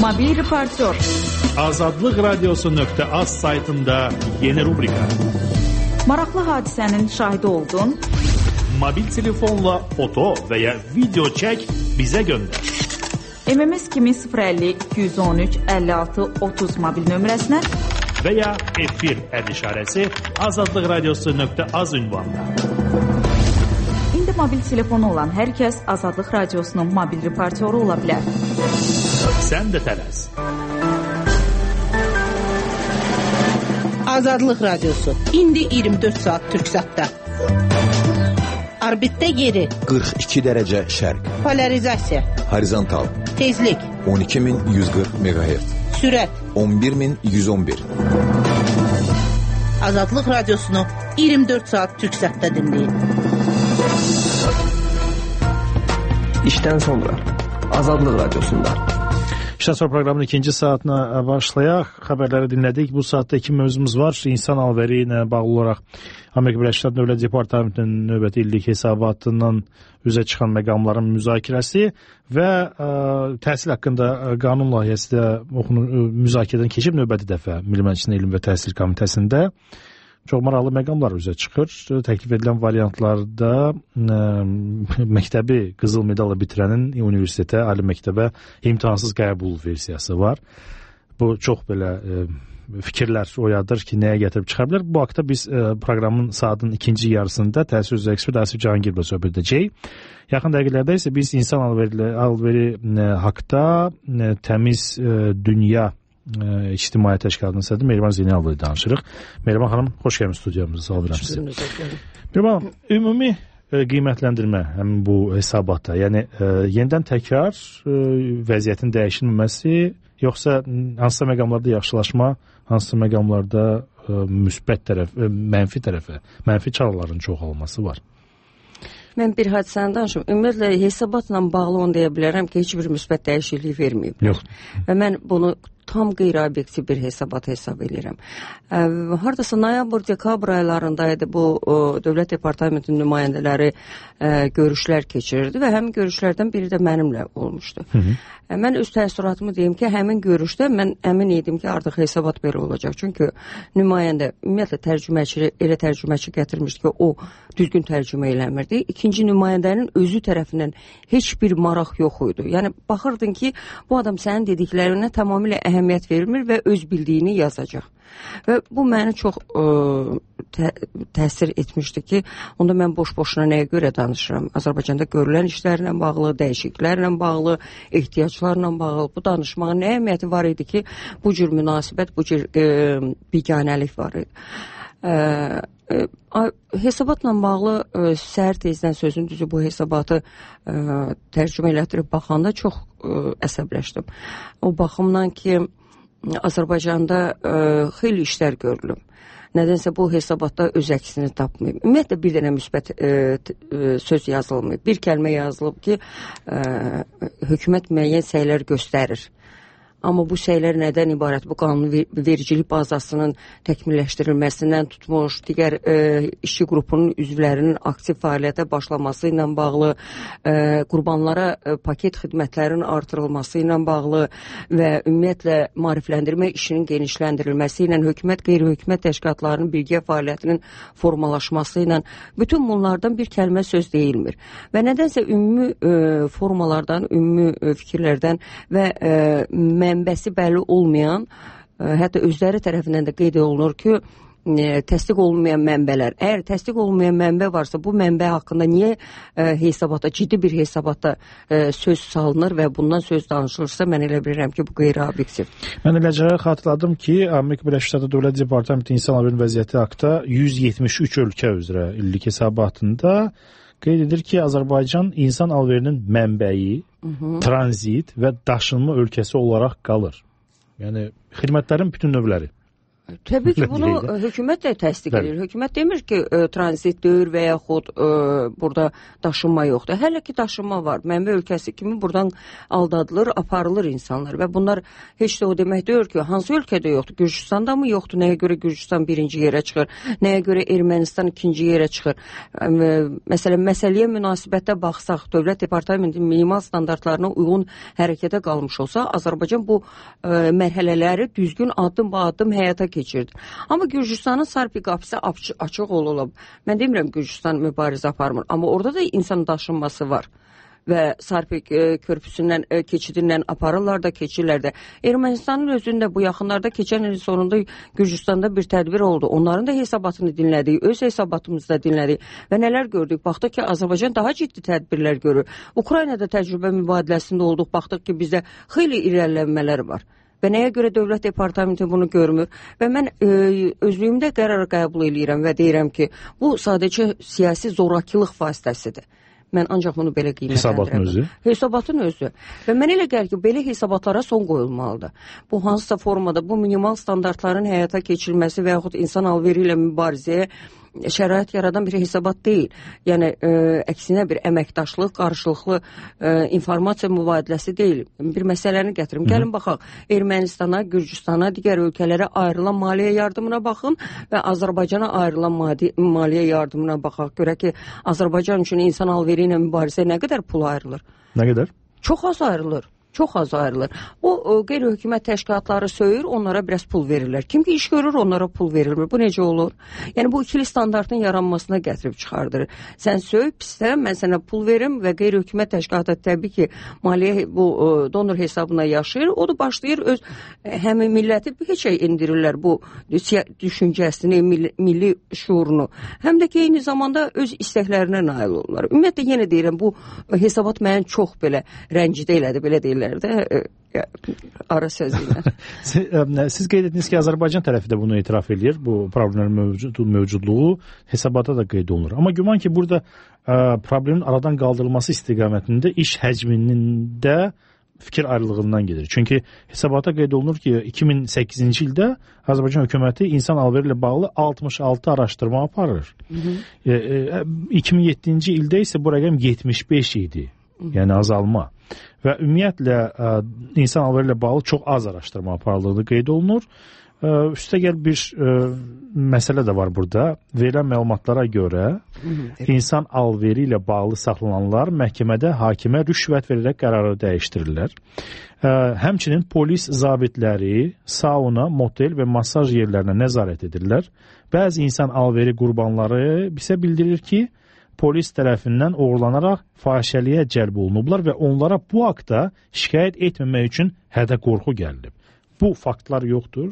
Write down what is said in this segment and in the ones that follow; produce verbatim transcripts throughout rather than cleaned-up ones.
Mobil reportyor. Azadlıq Radiosu nöqtə az saytında yeni rubrika. Maraqlı hadisənin şahidi oldun. Mobil telefonla foto və ya video çək, bizə göndər. M M S kimi sıfır əlli iki yüz on üç əlli altı otuz mobil nömrəsinə və ya efir əd işarəsi Azadlıq Radiosu nöqtə az ünvanına. İndi mobil telefonu olan hər kəs Azadlıq Radiosunun mobil reportyoru ola bilər. Sən də tələs. Azadlıq Radiosu. İndi iyirmi dörd saat Türksatda. Orbitdə yeri. qırx iki dərəcə şərq. Polarizasiya. Horizontal. Tezlik. on iki min yüz qırx megahertz. Sürət. on bir min yüz on bir. Azadlıq Radiosunu iyirmi dörd saat Türksatda dinləyin. İşdən sonra Azadlıq Radiosunda. İşdən sonra proqramın ikinci saatına başlayaq. Xəbərləri dinlədik. Bu saatda iki mövzumuz var. İnsan alveri ilə bağlı olaraq Amerika Birləşmiş Ştatları Dövlət Departamentinin növbəti illik hesabatından üzə çıxan məqamların müzakirəsi və ə, təhsil haqqında qanun layihəsi də oxunur, müzakirədən keçib növbəti dəfə Milli Məclisin Elm və Təhsil Komitəsində. Çox maraqlı məqamlar üzə çıxır. Təklif edilən variantlarda ə, məktəbi qızıl medalla bitirənin universitetə, ali məktəbə imtahansız qəbul versiyası var. Bu çox belə ə, fikirlər oyadır ki, nəyə gətirib çıxa bilər. Bu haqda biz ə, proqramın saatın ikinci yarısında təhsil üzrə ekspert Asif Cahangirlə söhbət edəcəyik. Yaxın dəqiqələrdə isə biz insan alveri, alveri ə, haqda ə, təmiz ə, dünya ə, ictimai təşkilatının sədri Mehriban Zeynaloğlu danışırıq. Mehriban xanım, xoş gəlmisiniz studiyamıza. Sağ olun sizə. Mehriban, ümumi ə, qiymətləndirmə həmin bu hesabatda, yəni ə, yenidən təkrar ə, vəziyyətin dəyişilməməsi, yoxsa hansısa məqamlarda yaxşılaşma, hansısa məqamlarda ə, müsbət tərəf, ə, mənfi tərəfə, mənfi çağrıların çoxalması var? Mən bir hadisəni danışım. Ümumiyyətlə, hesabatla bağlı onu deyə bilərəm ki, heç bir müsbət dəyişiklik verməyib. Yox. Və mən bunu tam qeyri-obyektiv bir hesabat hesab edirəm. Ə, hardasa noyabr-dekabr aylarındaydı bu o, Dövlət Departamentinin nümayəndələri ə, görüşlər keçirirdi və həmin görüşlərdən biri də mənimlə olmuşdu. Hı -hı. Ə, mən öz təəssüratımı deyim ki, həmin görüşdə mən əmin idim ki, artıq hesabat belə olacaq. Çünki nümayəndə, ümumiyyətlə tərcüməçi, elə tərcüməçi gətirmişdi ki, o düzgün tərcümə eləmirdi. İkinci nümayəndənin özü tərəfindən heç bir maraq yox idi. Yəni, baxırdın ki, bu adam sənin dediklərinə tamamilə əhəmiyyət vermir və öz bildiyini yazacaq. Və bu məni çox ə, tə, təsir etmişdi ki, onda mən boş-boşuna nəyə görə danışıram? Azərbaycanda görülən işlərlə bağlı, dəyişikliklərlə bağlı, ehtiyaclarla bağlı bu danışmağın nə əhəmiyyəti var idi ki, bu cür münasibət, bu cür ə, biganəlik var idi. Ə, ə, hesabatla bağlı ə, səhər tezdən sözün düzü bu hesabatı ə, tərcümə elətdirib baxanda çox ə, əsəbləşdim. O baxımdan ki, Azərbaycanda ə, xeyli işlər görülüb. Nədənsə bu hesabatda öz əksini tapmayıb. Ümumiyyətlə bir dənə müsbət ə, ə, söz yazılmayıb. Bir kəlmə yazılıb ki, ə, hökumət müəyyən səylər göstərir. Amma bu səylər nədən ibarət? Bu qanun vericilik bazasının təkmilləşdirilməsindən tutmuş, digər e, işçi qrupunun üzvlərinin aktiv fəaliyyətə başlaması ilə bağlı, e, qurbanlara e, paket xidmətlərin artırılması ilə bağlı və ümumiyyətlə maarifləndirmə işinin genişləndirilməsi ilə hökumət, qeyri-hökumət təşkilatlarının birgə fəaliyyətinin formalaşması ilə bütün bunlardan bir kəlmə söz deyilmir. Və nədənsə ümumi e, formalardan, ümumi e, fikirlərdən və e, mənbəsi bəlli olmayan, ə, hətta özləri tərəfindən də qeyd olunur ki, ə, təsdiq olunmayan mənbələr. Əgər təsdiq olunmayan mənbə varsa, bu mənbə haqqında niyə ə, hesabata, ciddi bir hesabata ə, söz salınır və bundan söz danışılırsa, mən elə bilirəm ki, bu qeyri-obyektiv. Mən eləcə xatırladım ki, Amerika Birləşmiş Ştatları Dövlət Departamenti İnsan Alveri Vəziyyəti haqda yüz yetmiş üç ölkə üzrə illik hesabatında qeyd edir ki, Azərbaycan insan alverinin mənbəyi, Hı -hı. tranzit və daşınma ölkəsi olaraq qalır. Yəni, xidmətlərin bütün növləri. Təbii ki, bunu hökumət də təsdiq edir. Hökumət demir ki, e, tranzitdir və yaxud e, burada daşınma yoxdur. Hələ ki daşınma var. Mənbə ölkəsi kimi buradan aldadılır, aparılır insanlar və bunlar heç də o demək deyil ki, hansı ölkədə yoxdur? Gürcüstanda mı yoxdur? Nəyə görə Gürcüstan birinci yerə çıxır? Nəyə görə Ermənistan ikinci yerə çıxır? E, məsələn, məsələyə münasibətdə baxsaq, Dövlət Departamentinin minimal standartlarına uyğun hərəkətə qalmış olsa, Azərbaycan bu e, mərhələləri düzgün addım-ba-addım həyata keçirdi. Amma Gürcüstanın Sarpi qapısı açıq olub. Mən demirəm Gürcüstan mübarizə aparmır, amma orada da insan daşınması var. Və Sarpi körpüsündən, keçidindən aparırlar da, keçirlər də. Ermənistanın özündə bu yaxınlarda keçən ilin sonunda Gürcüstanda bir tədbir oldu. Onların da hesabatını dinlədik, öz hesabatımızda dinlədik və nələr gördük? Baxdıq ki, Azərbaycan daha ciddi tədbirlər görür. Ukraynada təcrübə mübadiləsində olduq, baxdıq ki, bizdə xeyli irəlilənmələr var. Və nəyə görə Dövlət Departamenti bunu görmür? Və mən e, özlüyümdə qərar qəbul edirəm və deyirəm ki, bu sadəcə siyasi zorakılıq vasitəsidir. Mən ancaq bunu belə qiymətləndirəm. Hesabatın özü? Hesabatın özü. Və mən elə gəlir ki, belə hesabatlara son qoyulmalıdır. Bu hansısa formada, bu minimal standartların həyata keçirilməsi və yaxud insan alveri ilə mübarizəyə şərait yaradan bir hesabat deyil. Yəni, e, əksinə bir əməkdaşlıq, qarşılıqlı e, informasiya mübadiləsi deyil. Bir məsələni gətirim. Gəlin baxaq, Ermənistana, Gürcüstana, digər ölkələrə ayrılan maliyyə yardımına baxın və Azərbaycana ayrılan maliyyə yardımına baxaq. Görək ki, Azərbaycan üçün insan alveri ilə mübarizəyə nə qədər pul ayrılır? Nə qədər? Çox az ayrılır. Çox az ayrılır. O, o qeyri-hökumət təşkilatları söyür, onlara biraz pul verirlər. Kim ki iş görür, onlara pul verilmir. Bu necə olur? Yəni bu ikili standartın yaranmasına gətirib çıxardır. Sən söy, pislə, mən sənə pul verim və qeyri-hökumət təşkilatı təbii ki, maliyyə bu donor hesabına yaşayır. O da başlayır öz həmin milləti heç şey indirirlər bu düşüncəsini, milli, milli şuurunu. Həm də ki, eyni zamanda öz istəklərinə nail olurlar. Ümumiyyətlə, yenə deyirəm, bu hesabat mənə çox belə rəncidə elədi, belə deyirlər. De, ara sözüyle. siz, siz qeyd etdiniz ki, Azərbaycan tərəfi də bunu etiraf edir. Bu problemin mövcud, mövcudluğu hesabata da qeyd olunur. Amma güman ki, burada ə, problemin aradan qaldırılması istiqamətində iş həcminin də fikir ayrılığından gedir. Çünki hesabata qeyd olunur ki, iki min səkkizinci ildə Azərbaycan hökuməti insan alveri ilə bağlı altmış altı araşdırma aparır. Hı -hı. E, e, iki min yeddinci ildə isə bu rəqəm yetmiş beş idi. Hı -hı. Yəni azalma. Və ümumiyyətlə ə, insan alveri ilə bağlı çox az araşdırma aparıldığı qeyd olunur. Ə, üstəgəl bir ə, məsələ də var burada. Verilən məlumatlara görə insan alveri ilə bağlı saxlananlar məhkəmədə hakimə rüşvət verərək qərarı dəyişdirirlər. Ə, həmçinin polis zabitləri sauna, motel və masaj yerlərinə nəzarət edirlər. Bəzi insan alveri qurbanları bizə bildirir ki, polis tərəfindən oğurlanaraq fahişəliyə cəlb olunublar və onlara bu haqda şikayət etməmək üçün hədə qorxu gəlib. Bu faktlar yoxdur.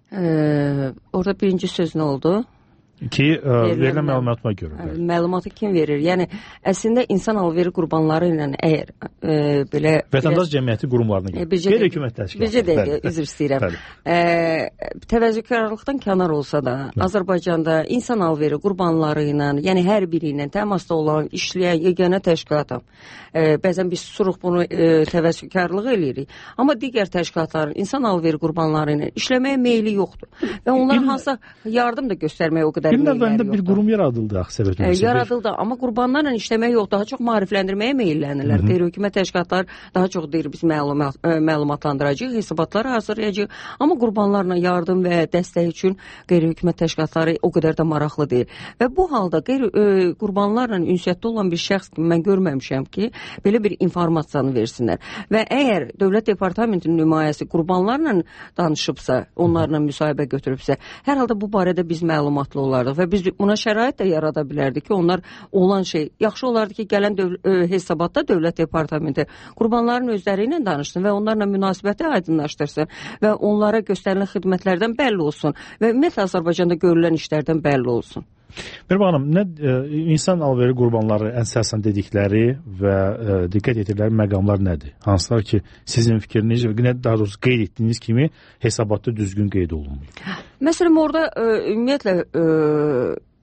Ee, orada birinci söz nə oldu? Ki, ə, verilən məlumatıma görə. Ə, məlumatı kim verir? Yəni, əslində insan alveri qurbanları ilə əgər e, belə... Vətəndaş cəmiyyəti qurumlarına görə. Qeyri-hökumət təşkilatı. Bircə dəqiqə, üzr istəyirəm. E, təvəzzükarlıqdan kənar olsa da, Bəli. Azərbaycanda insan alveri qurbanları ilə, yəni hər biri ilə təmasda olan, işləyən yeganə təşkilatım. E, bəzən biz susuruq bunu e, təvəzzükarlıq eləyirik. Amma digər təşkilatların insan alveri qurbanları ilə işləməyə meyli yoxdur. Və onlar İl... hansısa yardım da göstərməyə o qədər İlin əvvəlində bir qurum yaradıldı axı e, yaradıldı, amma qurbanlarla işləmək yox, daha çox maarifləndirməyə meyillənirlər. Qeyri-hökumət təşkilatlar daha çox deyir, biz məlumat, ə, məlumatlandıracağıq, hesabatları hazırlayacağıq, amma qurbanlarla yardım və dəstək üçün qeyri-hökumət təşkilatları o qədər də maraqlı deyil. Və bu halda qeyri, ə, qurbanlarla ünsiyyətdə olan bir şəxs kimi mən görməmişəm ki, belə bir informasiyanı versinlər. Və əgər Dövlət Departamentinin nümayəsi qurbanlarla danışıbsa, onlarla müsahibə götürübsə, hər halda bu barədə biz məlumatlı olarıq və biz buna şərait də yarada bilərdik ki, onlar olan şey, yaxşı olardı ki, gələn döv ə, hesabatda Dövlət Departamenti qurbanların özləri ilə danışsın və onlarla münasibəti aydınlaşdırsın və onlara göstərilən xidmətlərdən bəlli olsun və ümumiyyətlə Azərbaycanda görülən işlərdən bəlli olsun. Merhaba Hanım, nə, e, insan alveri qurbanları əsasən dedikləri və e, diqqət etdikləri məqamlar nədir? Hansılar ki, sizin fikriniz, daha doğrusu qeyd etdiyiniz kimi hesabatda düzgün qeyd olunmur? Məsələn, orada e, ümumiyyətlə e,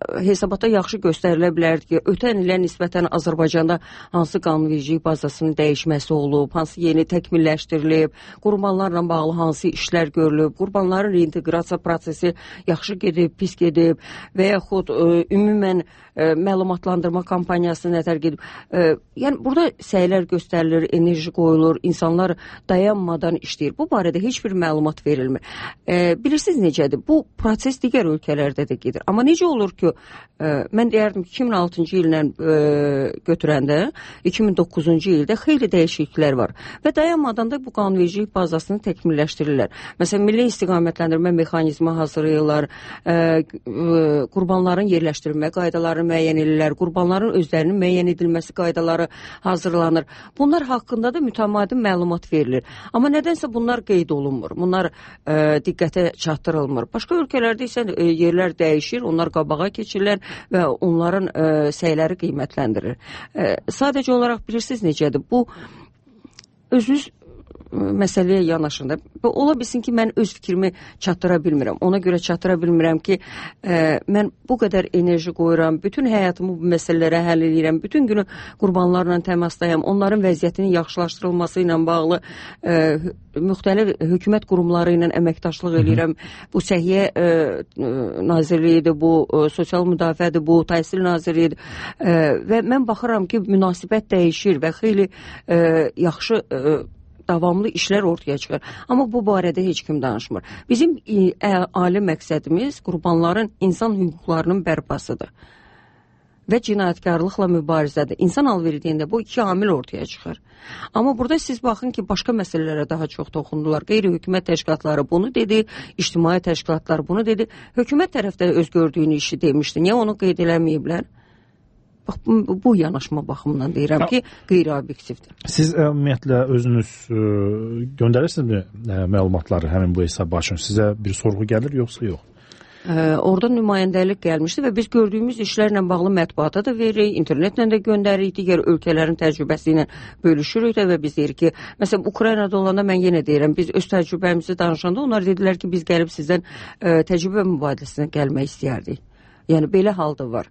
hesabatda yaxşı göstərilə bilərdi ki, ötən ilə nisbətən Azərbaycanda hansı qanunvericilik bazasının dəyişməsi olub, hansı yeni təkmilləşdirilib, qurbanlarla bağlı hansı işlər görülüb, qurbanların reinteqrasiya prosesi yaxşı gedib, pis gedib və yaxud ə, ümumən ə, məlumatlandırma kampaniyası nəzər gedib. Ə, yəni burada səylər göstərilir, enerji qoyulur, insanlar dayanmadan işləyir. Bu barədə heç bir məlumat verilmir. Ə, bilirsiniz necədir? Bu proses digər ölkələrdə də gedir. Amma necə olur ki, ə, mən deyərdim ki, iki min altıncı illə ə, götürəndə iki min doqquzuncu ildə xeyli dəyişikliklər var və dayanmadan da bu qanunvericilik bazasını təkmilləşdirirlər. Məsələn, milli istiqamətləndirmə mexanizmi hazırlayırlar, ə, ə, qurbanların yerləşdirilmə qaydalarını müəyyən edirlər, qurbanların özlərinin müəyyən edilməsi qaydaları hazırlanır. Bunlar haqqında da mütəmadi məlumat verilir. Amma nədənsə bunlar qeyd olunmur, bunlar ə, diqqətə çatdırılmır. Başqa ölkələrdə isə ə, yerlər dəyişir, onlar qabağa keçirlər və onların ə, səyləri qiymətləndirir. Ə, sadəcə olaraq bilirsiniz necədir? Bu özünüz məsələyə yanaşında. Ola bilsin ki, mən öz fikrimi çatdıra bilmirəm. Ona görə çatdıra bilmirəm ki, ə, mən bu qədər enerji qoyuram, bütün həyatımı bu məsələlərə həll edirəm, bütün günü qurbanlarla təmasdayam, onların vəziyyətinin yaxşılaşdırılması ilə bağlı ə, müxtəlif hökumət qurumları ilə əməkdaşlıq edirəm. Bu Səhiyyə ə, Nazirliyidir, bu ə, Sosial Müdafiədir, bu Təhsil Nazirliyidir ə, və mən baxıram ki, münasibət dəyişir və xeyli ə, yaxşı ə, davamlı işlər ortaya çıxır. Amma bu barədə heç kim danışmır. Bizim ali məqsədimiz qurbanların insan hüquqlarının bərpasıdır və cinayətkarlıqla mübarizədir. İnsan alveri deyəndə bu iki amil ortaya çıxır. Amma burada siz baxın ki, başqa məsələlərə daha çox toxundular. Qeyri-hökumət təşkilatları bunu dedi, ictimai təşkilatlar bunu dedi. Hökumət tərəfdə öz gördüyünü işi demişdi. Niyə onu qeyd eləməyiblər? Bax, bu, bu yanaşma baxımından deyirəm ki, qeyri-obyektivdir. Siz ümumiyyətlə özünüz ə, göndərirsinizmi ə, məlumatları həmin bu hesab üçün? Sizə bir sorğu gəlir, yoxsa yox? Ə, orada nümayəndəlik gəlmişdi və biz gördüyümüz işlərlə bağlı mətbuata da veririk, internetlə də göndəririk, digər ölkələrin təcrübəsi ilə bölüşürük də və biz deyirik ki, məsələn, Ukraynada olanda mən yenə deyirəm, biz öz təcrübəmizi danışanda onlar dedilər ki, biz gəlib sizdən ə, təcrübə mübadiləsinə gəlmək istəyərdik. Yəni, belə halda var.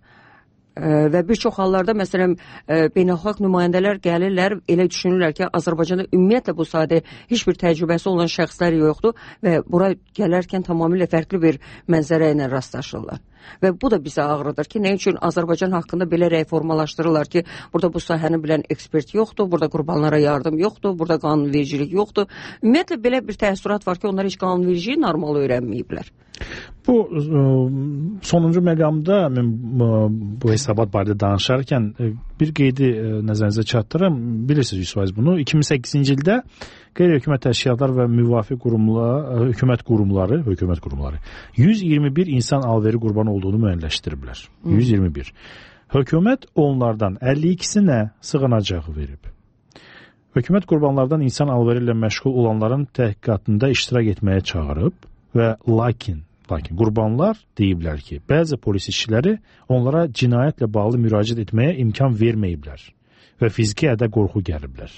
Və bir çox hallarda, məsələn, beynəlxalq nümayəndələr gəlirlər, elə düşünürlər ki, Azərbaycanda ümumiyyətlə bu sadə heç bir təcrübəsi olan şəxslər yoxdur və bura gələrkən tamamilə fərqli bir mənzərə ilə rastlaşırlar. Və bu da bizə ağrıdır ki, nə üçün Azərbaycan haqqında belə rəy formalaşdırırlar ki, burada bu sahəni bilən ekspert yoxdur, burada qurbanlara yardım yoxdur, burada qanunvericilik yoxdur. Ümumiyyətlə belə bir təəssürat var ki, onlar heç qanunvericiliyi normal öyrənməyiblər. Bu sonuncu məqamda mən bu hesabat barədə danışarkən bir qeydi nəzərinizə çatdırım. Bilirsiniz yüz faiz bunu. iki min səkkizinci ildə qeyri-hökumət təşkilatlar və müvafiq qurumlar, hökumət qurumları, hökumət qurumları yüz iyirmi bir insan alveri qurban olduğunu müəyyənləşdiriblər. yüz iyirmi bir. Hökumət onlardan əlli ikisinə sığınacağı verib. Hökumət qurbanlardan insan alveri ilə məşğul olanların təhqiqatında iştirak etməyə çağırıb və lakin Lakin qurbanlar deyiblər ki, bəzi polis işçiləri onlara cinayətlə bağlı müraciət etməyə imkan verməyiblər və fiziki ədə qorxu gəliblər.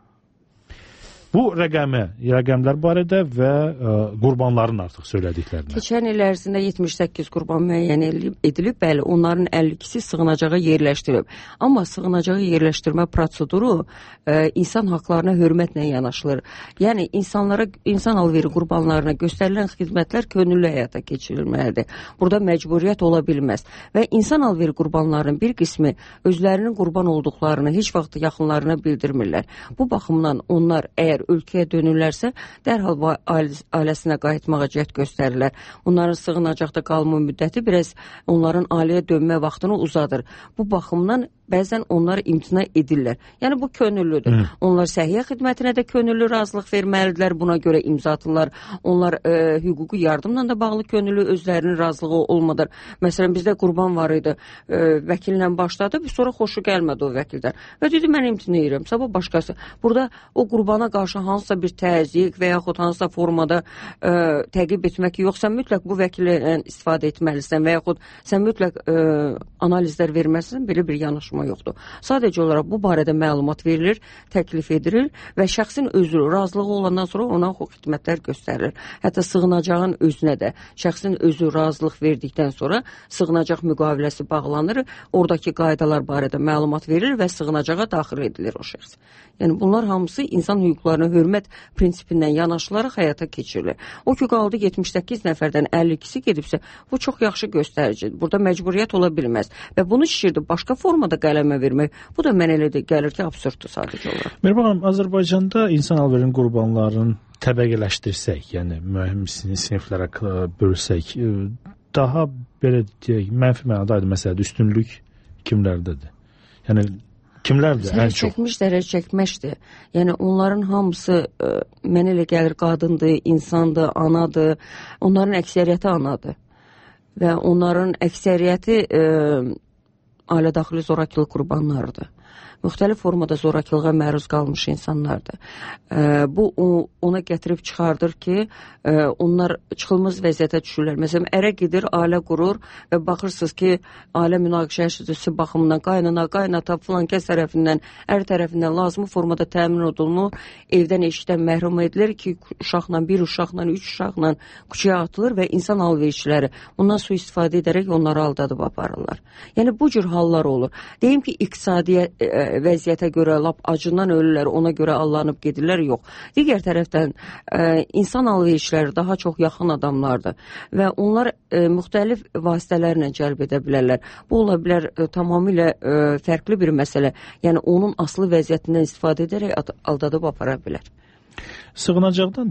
Bu rəqəmə, rəqəmlər barədə və ə, qurbanların artıq söylədiklərinə. Keçən il ərzində yetmiş səkkiz qurban müəyyən edilib, bəli, onların əlli ikisi sığınacağa yerləşdirib. Amma sığınacağa yerləşdirmə proseduru ə, insan haqlarına hörmətlə yanaşılır. Yəni, insanlara, insan alveri qurbanlarına göstərilən xidmətlər könüllü həyata keçirilməlidir. Burada məcburiyyət ola bilməz. Və insan alveri qurbanlarının bir qismi özlərinin qurban olduqlarını heç vaxt yaxınlarına bildirmirlər. Bu baxımdan onlar əgər ölkəyə dönürlərsə, dərhal ailəsinə qayıtmağa cəhd göstərirlər. Onların sığınacaqda qalma müddəti biraz onların ailəyə dönmə vaxtını uzadır. Bu baxımdan bəzən onlar imtina edirlər. Yəni, bu könüllüdür. Hı. Onlar səhiyyə xidmətinə də könüllü razılıq verməlidirlər, buna görə imza atırlar. Onlar e, hüquqi yardımla da bağlı könüllü özlərinin razılığı olmadır. Məsələn, bizdə qurban var idi, e, vəkillə başladı, sonra xoşu gəlmədi o vəkildən. Və dedi, mən imtina edirəm, sabah başqası. Burada o qurbana qarşı vətəndaşa hansısa bir təzyiq və yaxud hansısa formada ə, təqib etmək yoxsa mütləq bu vəkillərdən istifadə etməlisən və yaxud sən mütləq ə, analizlər verməlisən, belə bir yanaşma yoxdur. Sadəcə olaraq bu barədə məlumat verilir, təklif edilir və şəxsin özü razılığı olandan sonra ona xidmətlər göstərilir. Hətta sığınacağın özünə də şəxsin özü razılıq verdikdən sonra sığınacaq müqaviləsi bağlanır, oradakı qaydalar barədə məlumat verilir və sığınacağa daxil edilir o şəxs. Yəni bunlar hamısı insan hüquqlarına hörmət prinsipindən yanaşılaraq həyata keçirilir. O ki qaldı yetmiş səkkiz nəfərdən əlli ikisi gedibsə, bu çox yaxşı göstəricidir. Burada məcburiyyət ola bilməz və bunu şişirdi başqa formada qələmə vermək, bu da mən elə də gəlir ki, absurddur sadəcə olaraq. Mehriban xanım, Azərbaycanda insan alverinin qurbanlarının təbəqələşdirsək, yəni mühüm siniflərə bölsək, daha belə deyək, mənfi mənada aydın məsələdir, üstünlük kimlərdədir? Yəni kimlərdir ən çox? Çəkmiş, zərər çəkmişdir. Yəni onların hamısı ə, mənə elə gəlir qadındır, insandır, anadır. Onların əksəriyyəti anadır. Və onların əksəriyyəti ə, ailə daxili zorakılıq qurbanlarıdır. Müxtəlif formada zorakılığa məruz qalmış insanlardır. E, bu o, ona gətirib çıxardır ki, e, onlar çıxılmaz vəziyyətə düşürlər. Məsələn, ərə gedir, ailə qurur və baxırsınız ki, ailə münaqişəsi baxımından qaynana, qaynata filan kəs tərəfindən, ər tərəfindən lazımı formada təmin edilmir, evdən eşikdən məhrum edilir ki, uşaqla, bir uşaqla, üç uşaqla küçəyə atılır və insan alverçiləri bundan su istifadə edərək onları aldadıb aparırlar. Yəni bu cür hallar olur. Deyim ki, iqtisadi e, vəziyyətə görə lap acından ölürlər, ona görə allanıb gedirlər, yox. Digər tərəfdən e, insan alverçiləri daha çox yaxın adamlardır və onlar e, müxtəlif vasitələrlə cəlb edə bilərlər. Bu ola bilər e, tamamilə e, fərqli bir məsələ, yəni onun aslı vəziyyətindən istifadə edərək aldadıb apara bilər. Sığınacaqdan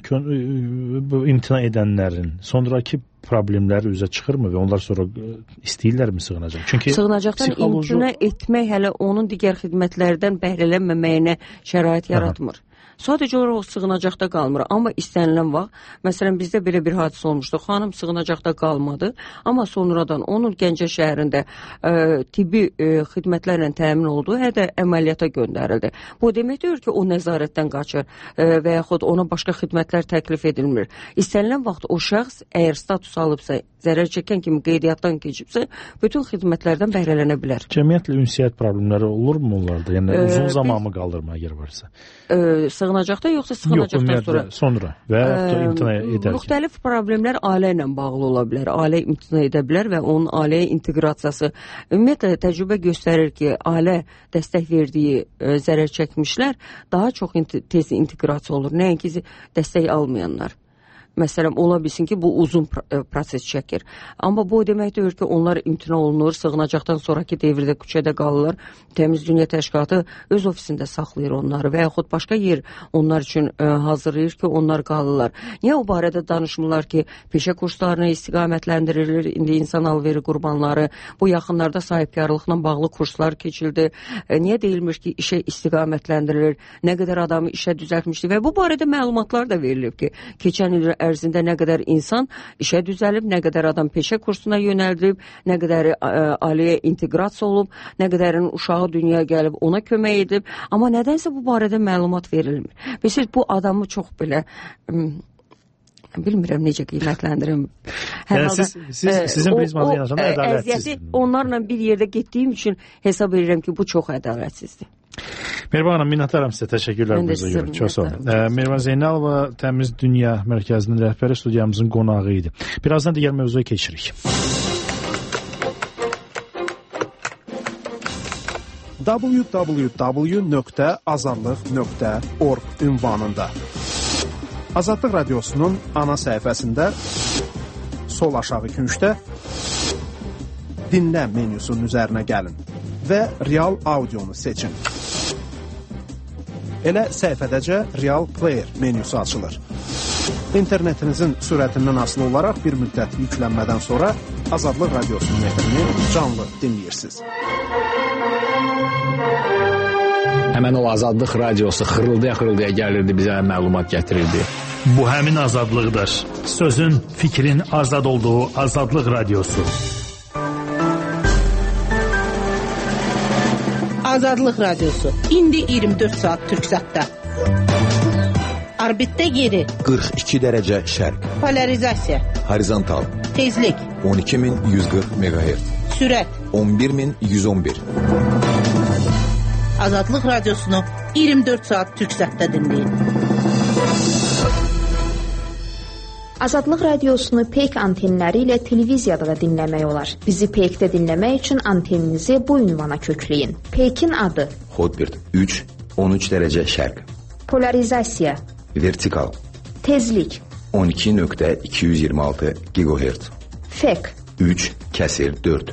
bu imtina edənlərin sonraki problemləri üzə çıxırmı və onlar sonra istəyirlərmi sığınacaq? Çünki sığınacaqdan psixoloji... imtina etmək hələ onun digər xidmətlərdən bəhrələnməməyinə şərait yaratmır. Aha. Sadəcə olaraq sığınacaqda qalmır. Amma istənilən vaxt, məsələn, bizdə belə bir hadisə olmuşdu. Xanım sığınacaqda qalmadı, amma sonradan onun Gəncə şəhərində e, tibbi e, xidmətlərlə təmin olduğu hədə əməliyyata göndərildi. Bu demək deyir ki, o nəzarətdən qaçır e, və yaxud ona başqa xidmətlər təklif edilmir. İstənilən vaxt o şəxs əgər status alıbsa, zərər çəkən kimi qeydiyyatdan keçibsə, bütün xidmətlərdən bəhrələnə bilər. Cəmiyyətlə ünsiyyət problemləri olurmu onlarda? Yəni e, uzun zaman mı qaldırma əgər varsa? E, sığınacaqda yoxsa sığınacaqdan Yox, sonra? Sonra və ə, imtina edərkən. Müxtəlif problemlər ailə ilə bağlı ola bilər. Ailə imtina edə bilər və onun ailəyə inteqrasiyası. Ümumiyyətlə təcrübə göstərir ki, ailə dəstək verdiyi ə, zərər çəkmişlər daha çox int tez inteqrasiya olur. Nəinki dəstək almayanlar. Məsələn, ola bilsin ki, bu uzun proses çəkir. Amma bu demək deyir ki, onlar imtina olunur, sığınacaqdan sonraki devirdə küçədə qalırlar. Təmiz Dünya Təşkilatı öz ofisində saxlayır onları və yaxud başqa yer onlar üçün ə, hazırlayır ki, onlar qalırlar. Niyə o barədə danışmırlar ki, peşə kurslarına istiqamətləndirir, indi insan alveri qurbanları, bu yaxınlarda sahibkarlıqla bağlı kurslar keçildi. E, niyə deyilmir ki, işə istiqamətləndirir, nə qədər adamı işə düzəltmişdi və bu barədə məlumatlar da verilib ki, keçən il ərzində nə qədər insan işə düzəlib, nə qədər adam peşə kursuna yönəldilib, nə qədər ailəyə inteqrasiya olub, nə qədərin uşağı dünyaya gəlib, ona kömək edib, amma nədənsə bu barədə məlumat verilmir. Bilirsiniz, bu adamı çox belə bilmirəm necə qiymətləndirim. Hər yəni, halda siz, siz, sizin prizmanızı yanaşanda ədalətsizdir. Onlarla bir yerdə getdiyim üçün hesab edirəm ki, bu çox ədalətsizdir. Mehriban xanım, minnətdaram sizə, təşəkkürlər bizə görə. Çox sağ olun. Mehriban Zeynalova, Təmiz Dünya Mərkəzinin rəhbəri studiyamızın qonağı idi. Birazdan digər mövzuya keçirik. w w w nöqtə azadlıq nöqtə org ünvanında Azadlıq Radiosunun ana səhifəsində sol aşağı küncdə dinlə menyusunun üzərinə gəlin və real audionu seçin. Elə səhifədəcə Real Player menyusu açılır. İnternetinizin sürətindən asılı olaraq bir müddət yüklənmədən sonra Azadlıq Radiosunun efrini canlı dinləyirsiniz. Həmən o Azadlıq Radiosu xırıldaya-xırıldaya gəlirdi, bizə məlumat gətirirdi. Bu həmin azadlıqdır. Sözün, fikrin azad olduğu Azadlıq Radiosu. Azadlıq Radiosu. İndi iyirmi dörd saat Türksatda. Orbitdə yeri. qırx iki dərəcə şərq. Polarizasiya. Horizontal. Tezlik. on iki min yüz qırx meqahertz. Sürət. on bir min yüz on bir. Azadlıq radiosunu iyirmi dörd saat türk səthdə dinləyin. Azadlıq radiosunu Peyk antenləri ilə televiziyada da dinləmək olar. Bizi Peykdə dinləmək üçün anteninizi bu ünvana kökləyin. Peykin adı: Hotbird üç, on üç dərəcə şərq. Polarizasiya. Vertikal. Tezlik. on iki nöqtə iki yüz iyirmi altı gigahertz. Fek. üç kəsir dörd.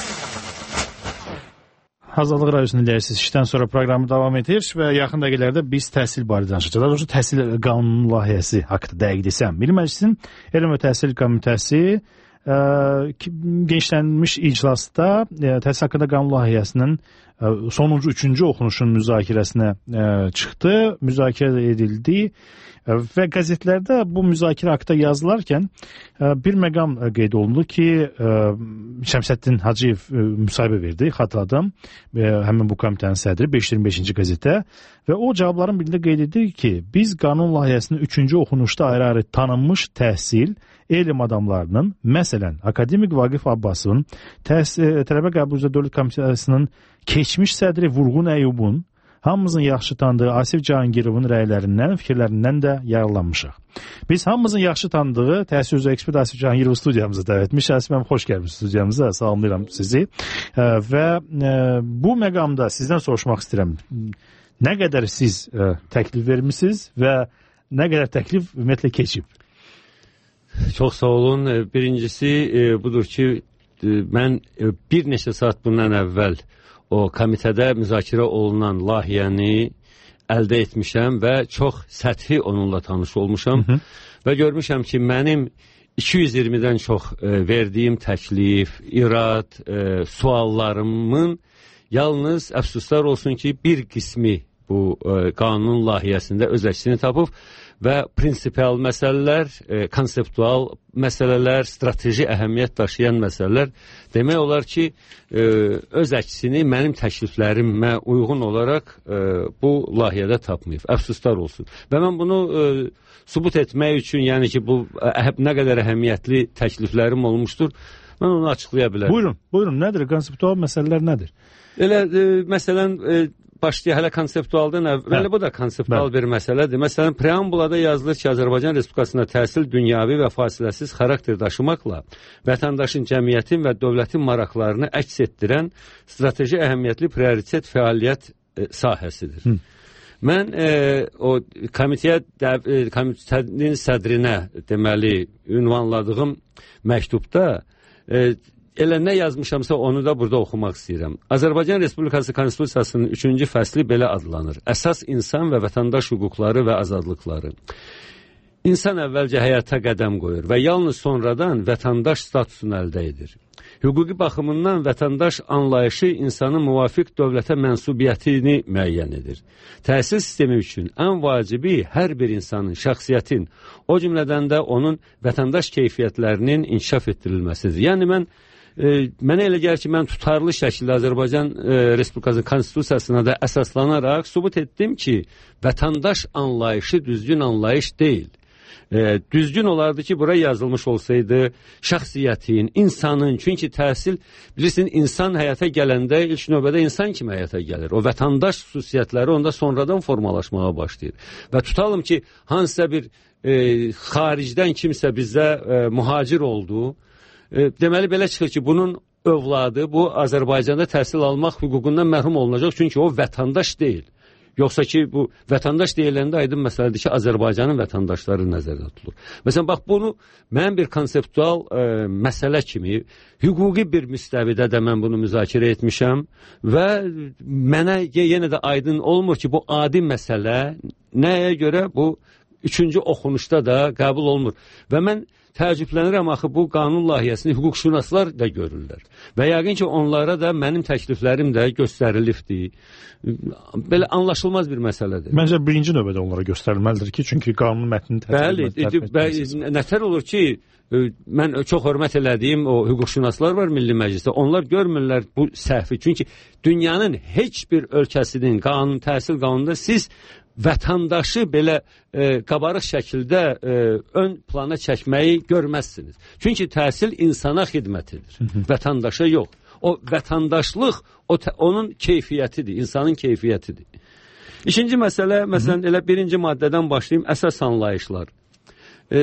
Azadlıq radiosunu dinləyirsiniz. İşdən sonra proqramı davam edir və yaxın dəqiqələrdə biz təhsil barədə danışacağıq. Daha doğrusu təhsil qanun layihəsi haqqında dəqiq desəm. Milli Məclisin Elm və Təhsil Komitəsi ə, genişlənmiş iclasda ə, təhsil haqqında qanun layihəsinin ə, sonuncu üçüncü oxunuşun müzakirəsinə ə, çıxdı, müzakirə edildi. Və qəzetlərdə bu müzakirə haqqında yazılarkən bir məqam qeyd olundu ki, Şəmsəddin Hacıyev müsahibə verdi, xatırladım, həmin bu komitənin sədri beş yüz iyirmi beşinci qəzetə və o cavabların birində qeyd edir ki, biz qanun layihəsinin üçüncü oxunuşda ayrı-ayrı tanınmış təhsil, elm adamlarının, məsələn, akademik Vaqif Abbasovun, tələbə qəbul üzrə Dövlət Komitəsinin keçmiş sədri Vurğun Əyyubun, hamımızın yaxşı tanıdığı Asif Cahangirovun rəylərindən, fikirlərindən də yararlanmışıq. Biz hamımızın yaxşı tanıdığı təhsil üzrə ekspert Asif Cahangirovu studiyamıza dəvət etmiş. Asif mənim xoş gəlmişsiniz studiyamıza, salamlayıram sizi. Və bu məqamda sizdən soruşmaq istəyirəm. Nə qədər siz təklif vermişsiniz və nə qədər təklif ümumiyyətlə keçib? Çox sağ olun. Birincisi budur ki, mən bir neçə saat bundan əvvəl o komitədə müzakirə olunan layihəni əldə etmişəm və çox səthi onunla tanış olmuşam. Hı -hı. Və görmüşəm ki, mənim iki yüz iyirmidən çox e, verdiyim təklif, irad, e, suallarımın yalnız əfsuslar olsun ki, bir qismi bu e, qanun layihəsində öz əksini tapıb və prinsipial məsələlər, e, konseptual məsələlər, strateji əhəmiyyət daşıyan məsələlər demək olar ki, e, öz əksini mənim təkliflərimə uyğun olaraq e, bu layihədə tapmayıb. Əfsuslar olsun. Və mən bunu e, sübut etmək üçün, yəni ki, bu əhəb, nə qədər əhəmiyyətli təkliflərim olmuşdur, mən onu açıqlaya bilərəm. Buyurun, buyurun, nədir? Konseptual məsələlər nədir? Elə, e, məsələn, e, başlayaq hələ konseptualdan əvvəl, bu da konseptual bir məsələdir. Məsələn, preambulada yazılır ki, Azərbaycan Respublikasında təhsil dünyavi və fasiləsiz xarakter daşımaqla vətəndaşın, cəmiyyətin və dövlətin maraqlarını əks etdirən strateji əhəmiyyətli prioritet fəaliyyət e, sahəsidir. Hı. Mən e, o komitəyə, e, komitənin sədrinə deməli, ünvanladığım məktubda e, elə nə yazmışamsa onu da burada oxumaq istəyirəm. Azərbaycan Respublikası Konstitusiyasının üçüncü fəsli belə adlanır. Əsas insan və vətəndaş hüquqları və azadlıqları. İnsan əvvəlcə həyata qədəm qoyur və yalnız sonradan vətəndaş statusunu əldə edir. Hüquqi baxımından vətəndaş anlayışı insanın müvafiq dövlətə mənsubiyyətini müəyyən edir. Təhsil sistemi üçün ən vacibi hər bir insanın, şəxsiyyətin, o cümlədən də onun vətəndaş keyfiyyətlərinin inkişaf etdirilməsidir. Yəni mən E, mənə elə gəlir ki, mən tutarlı şəkildə Azərbaycan e, Respublikası Konstitusiyasına da əsaslanaraq sübut etdim ki, vətəndaş anlayışı düzgün anlayış deyil. E, düzgün olardı ki, bura yazılmış olsaydı şəxsiyyətin, insanın, çünki təhsil, bilirsin, insan həyata gələndə ilk növbədə insan kimi həyata gəlir. O vətəndaş xüsusiyyətləri onda sonradan formalaşmağa başlayır. Və tutalım ki, hansısa bir e, xaricdən kimsə bizə e, mühacir oldu, deməli belə çıxır ki, bunun övladı bu Azərbaycanda təhsil almaq hüququndan məhrum olunacaq, çünki o vətəndaş deyil. Yoxsa ki, bu vətəndaş deyiləndə aydın məsələdir ki, Azərbaycanın vətəndaşları nəzərdə tutulur. Məsələn, bax, bunu mən bir konseptual e, məsələ kimi, hüquqi bir müstəvidə də mən bunu müzakirə etmişəm və mənə yenə də aydın olmur ki, bu adi məsələ nəyə görə bu üçüncü oxunuşda da qəbul olunur. Və mən təəccüblənirəm, axı bu qanun layihəsini hüquqşünaslar da görürlər. Və yəqin ki, onlara da mənim təkliflərim də göstərilibdir. Belə anlaşılmaz bir məsələdir. Məncə birinci növbədə onlara göstərilməlidir ki, çünki qanun mətnini bəli, nətər olur ki, mən çox hörmət elədiyim o hüquqşünaslar var Milli Məclisdə. Onlar görmürlər bu səhvi. Çünki dünyanın heç bir ölkəsinin qanun, təhsil qanununda siz vətəndaşı belə e, qabarıq şəkildə e, ön plana çəkməyi görməzsiniz. Çünki təhsil insana xidmətidir, vətəndaşa yox. O vətəndaşlıq o onun keyfiyyətidir, insanın keyfiyyətidir. İkinci məsələ, məsələn, elə birinci maddədən başlayayım, əsas anlayışlar. E,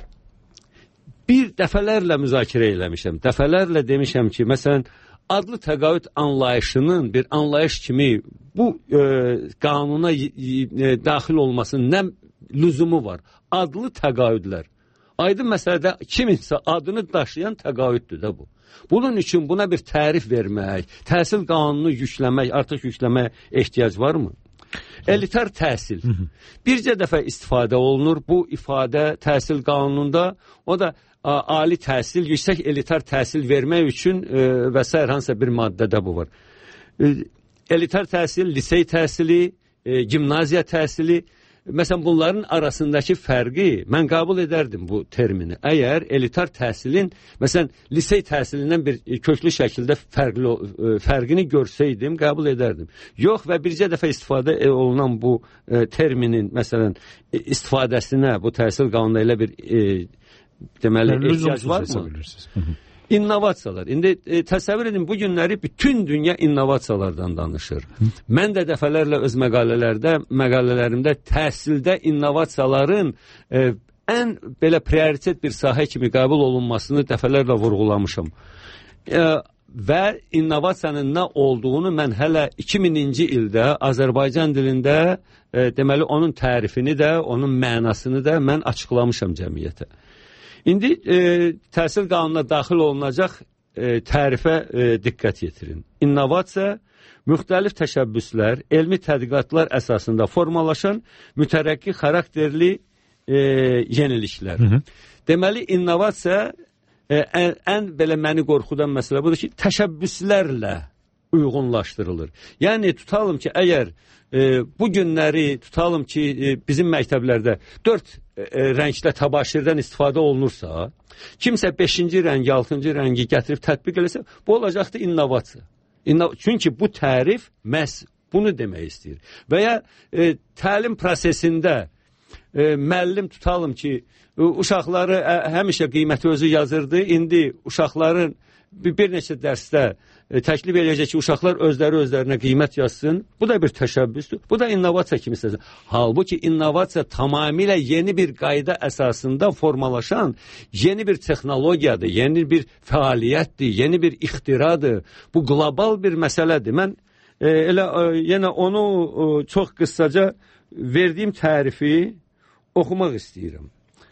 bir dəfələrlə müzakirə eləmişəm, dəfələrlə demişəm ki, məsələn, adlı təqaüd anlayışının bir anlayış kimi bu e, qanuna e, daxil olmasının nə lüzumu var? Adlı təqaüdlər. Aydın məsələdə kiminsə adını daşıyan təqaüddür də bu. Bunun üçün buna bir tərif vermək, təhsil qanunu yükləmək, artıq yükləməyə ehtiyac varmı? Elitar təhsil. Bircə dəfə istifadə olunur bu ifadə təhsil qanununda. O da a, ali təhsil, yüksək elitar təhsil vermək üçün e, və sair hansısa bir maddədə bu var. E, elitar təhsil, lisey təhsili, e, gimnaziya təhsili, məsələn, bunların arasındakı fərqi mən qəbul edərdim bu termini. Əgər elitar təhsilin, məsələn, lisey təhsilindən bir köklü şəkildə fərqli, fərqini görsəydim, qəbul edərdim. Yox və bircə dəfə istifadə olunan bu e, terminin, məsələn, istifadəsinə bu təhsil qanununda elə bir e, deməli, ehtiyac varmı? İnnovasiyalar. İndi e, təsəvvür edin, bu günləri bütün dünya innovasiyalardan danışır. Mən də dəfələrlə öz məqalələrdə, məqalələrimdə təhsildə innovasiyaların e, ən belə prioritet bir sahə kimi qəbul olunmasını dəfələrlə vurğulamışam. E, və innovasiyanın nə olduğunu mən hələ iki mininci ildə Azərbaycan dilində e, deməli onun tərifini də, onun mənasını da mən açıqlamışam cəmiyyətə. İndi e, təhsil qanununa daxil olunacaq e, tərifə e, diqqət yetirin. İnnovasiya, müxtəlif təşəbbüslər, elmi tədqiqatlar əsasında formalaşan mütərəqqi xarakterli e, yeniliklər. Hı -hı. Deməli, innovasiya e, ən, ən belə məni qorxudan məsələ budur ki, təşəbbüslərlə uyğunlaşdırılır. Yəni, tutalım ki, əgər e, bu günləri tutalım ki, e, bizim məktəblərdə dörd E, rəngdə təbaşirdən istifadə olunursa, kimsə beşinci rəngi, altıncı rəngi gətirib tətbiq eləsə, bu olacaqdır innovasiya. İnno Çünki bu tərif məhz bunu demək istəyir. Və ya e, təlim prosesində e, müəllim tutalım ki, e, uşaqları ə, həmişə qiyməti özü yazırdı, indi uşaqların bir, bir neçə dərsdə e, təklif edəcək ki, uşaqlar özləri özlərinə qiymət yazsın. Bu da bir təşəbbüsdür. Bu da innovasiya kimi istəsin. Halbuki innovasiya tamamilə yeni bir qayda əsasında formalaşan yeni bir texnologiyadır, yeni bir fəaliyyətdir, yeni bir ixtiradır. Bu qlobal bir məsələdir. Mən e, elə e, yenə onu e, çox qısaca verdiyim tərifi oxumaq istəyirəm.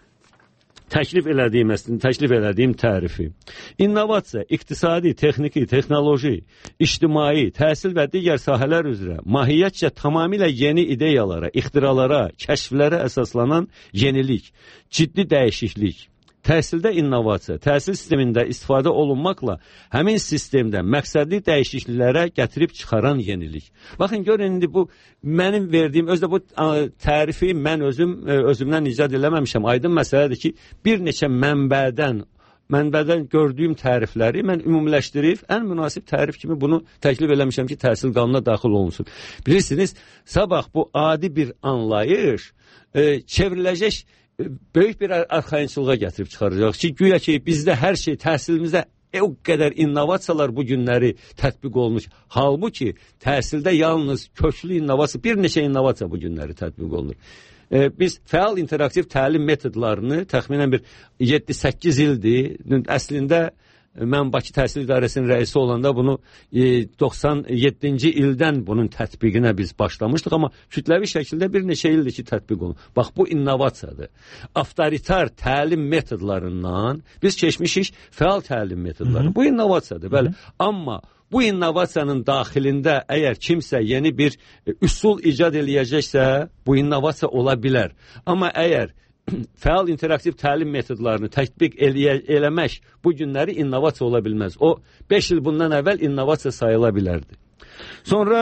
Təklif elədiyim, təklif elədiyim tərifi. İnnovasiya, iqtisadi, texniki, texnoloji, ictimai, təhsil və digər sahələr üzrə mahiyyətcə tamamilə yeni ideyalara, ixtiralara, kəşflərə əsaslanan yenilik, ciddi dəyişiklik. Təhsildə innovasiya, təhsil sistemində istifadə olunmaqla həmin sistemdə məqsədli dəyişikliklərə gətirib çıxaran yenilik. Baxın, görün, indi bu mənim verdiyim, özdə bu tərifi mən özüm özümdən icad eləməmişəm. Aydın məsələdir ki, bir neçə mənbədən, mənbədən gördüyüm tərifləri mən ümumiləşdirib, ən münasib tərif kimi bunu təklif eləmişəm ki, təhsil qanununa daxil olunsun. Bilirsiniz, sabah bu adi bir anlayış e, çevriləcək böyük bir arxayınçılığa gətirib çıxaracaq ki, güya ki, bizdə hər şey təhsilimizdə e, o qədər innovasiyalar bu günləri tətbiq olmuş. Halbuki təhsildə yalnız köklü innovasiya, bir neçə innovasiya bu günləri tətbiq olunur. E, biz fəal interaktiv təlim metodlarını təxminən bir yeddi səkkiz ildir. Əslində mən Bakı Təhsil İdarəsinin rəisi olanda bunu e, doxsan yeddinci ildən bunun tətbiqinə biz başlamışdıq, amma kütləvi şəkildə bir neçə ildir ki, tətbiq olunur. Bax, bu innovasiyadır. Avtoritar təlim metodlarından biz keçmişik fəal təlim metodları. Hı -hı. Bu innovasiyadır, bəli. Hı -hı. Amma bu innovasiyanın daxilində əgər kimsə yeni bir e, üsul icad eləyəcəksə, bu innovasiya ola bilər. Amma əgər fəal interaktiv təlim metodlarını tətbiq eləyə, eləmək bu günləri innovasiya ola bilməz. O beş il bundan əvvəl innovasiya sayıla bilərdi. Sonra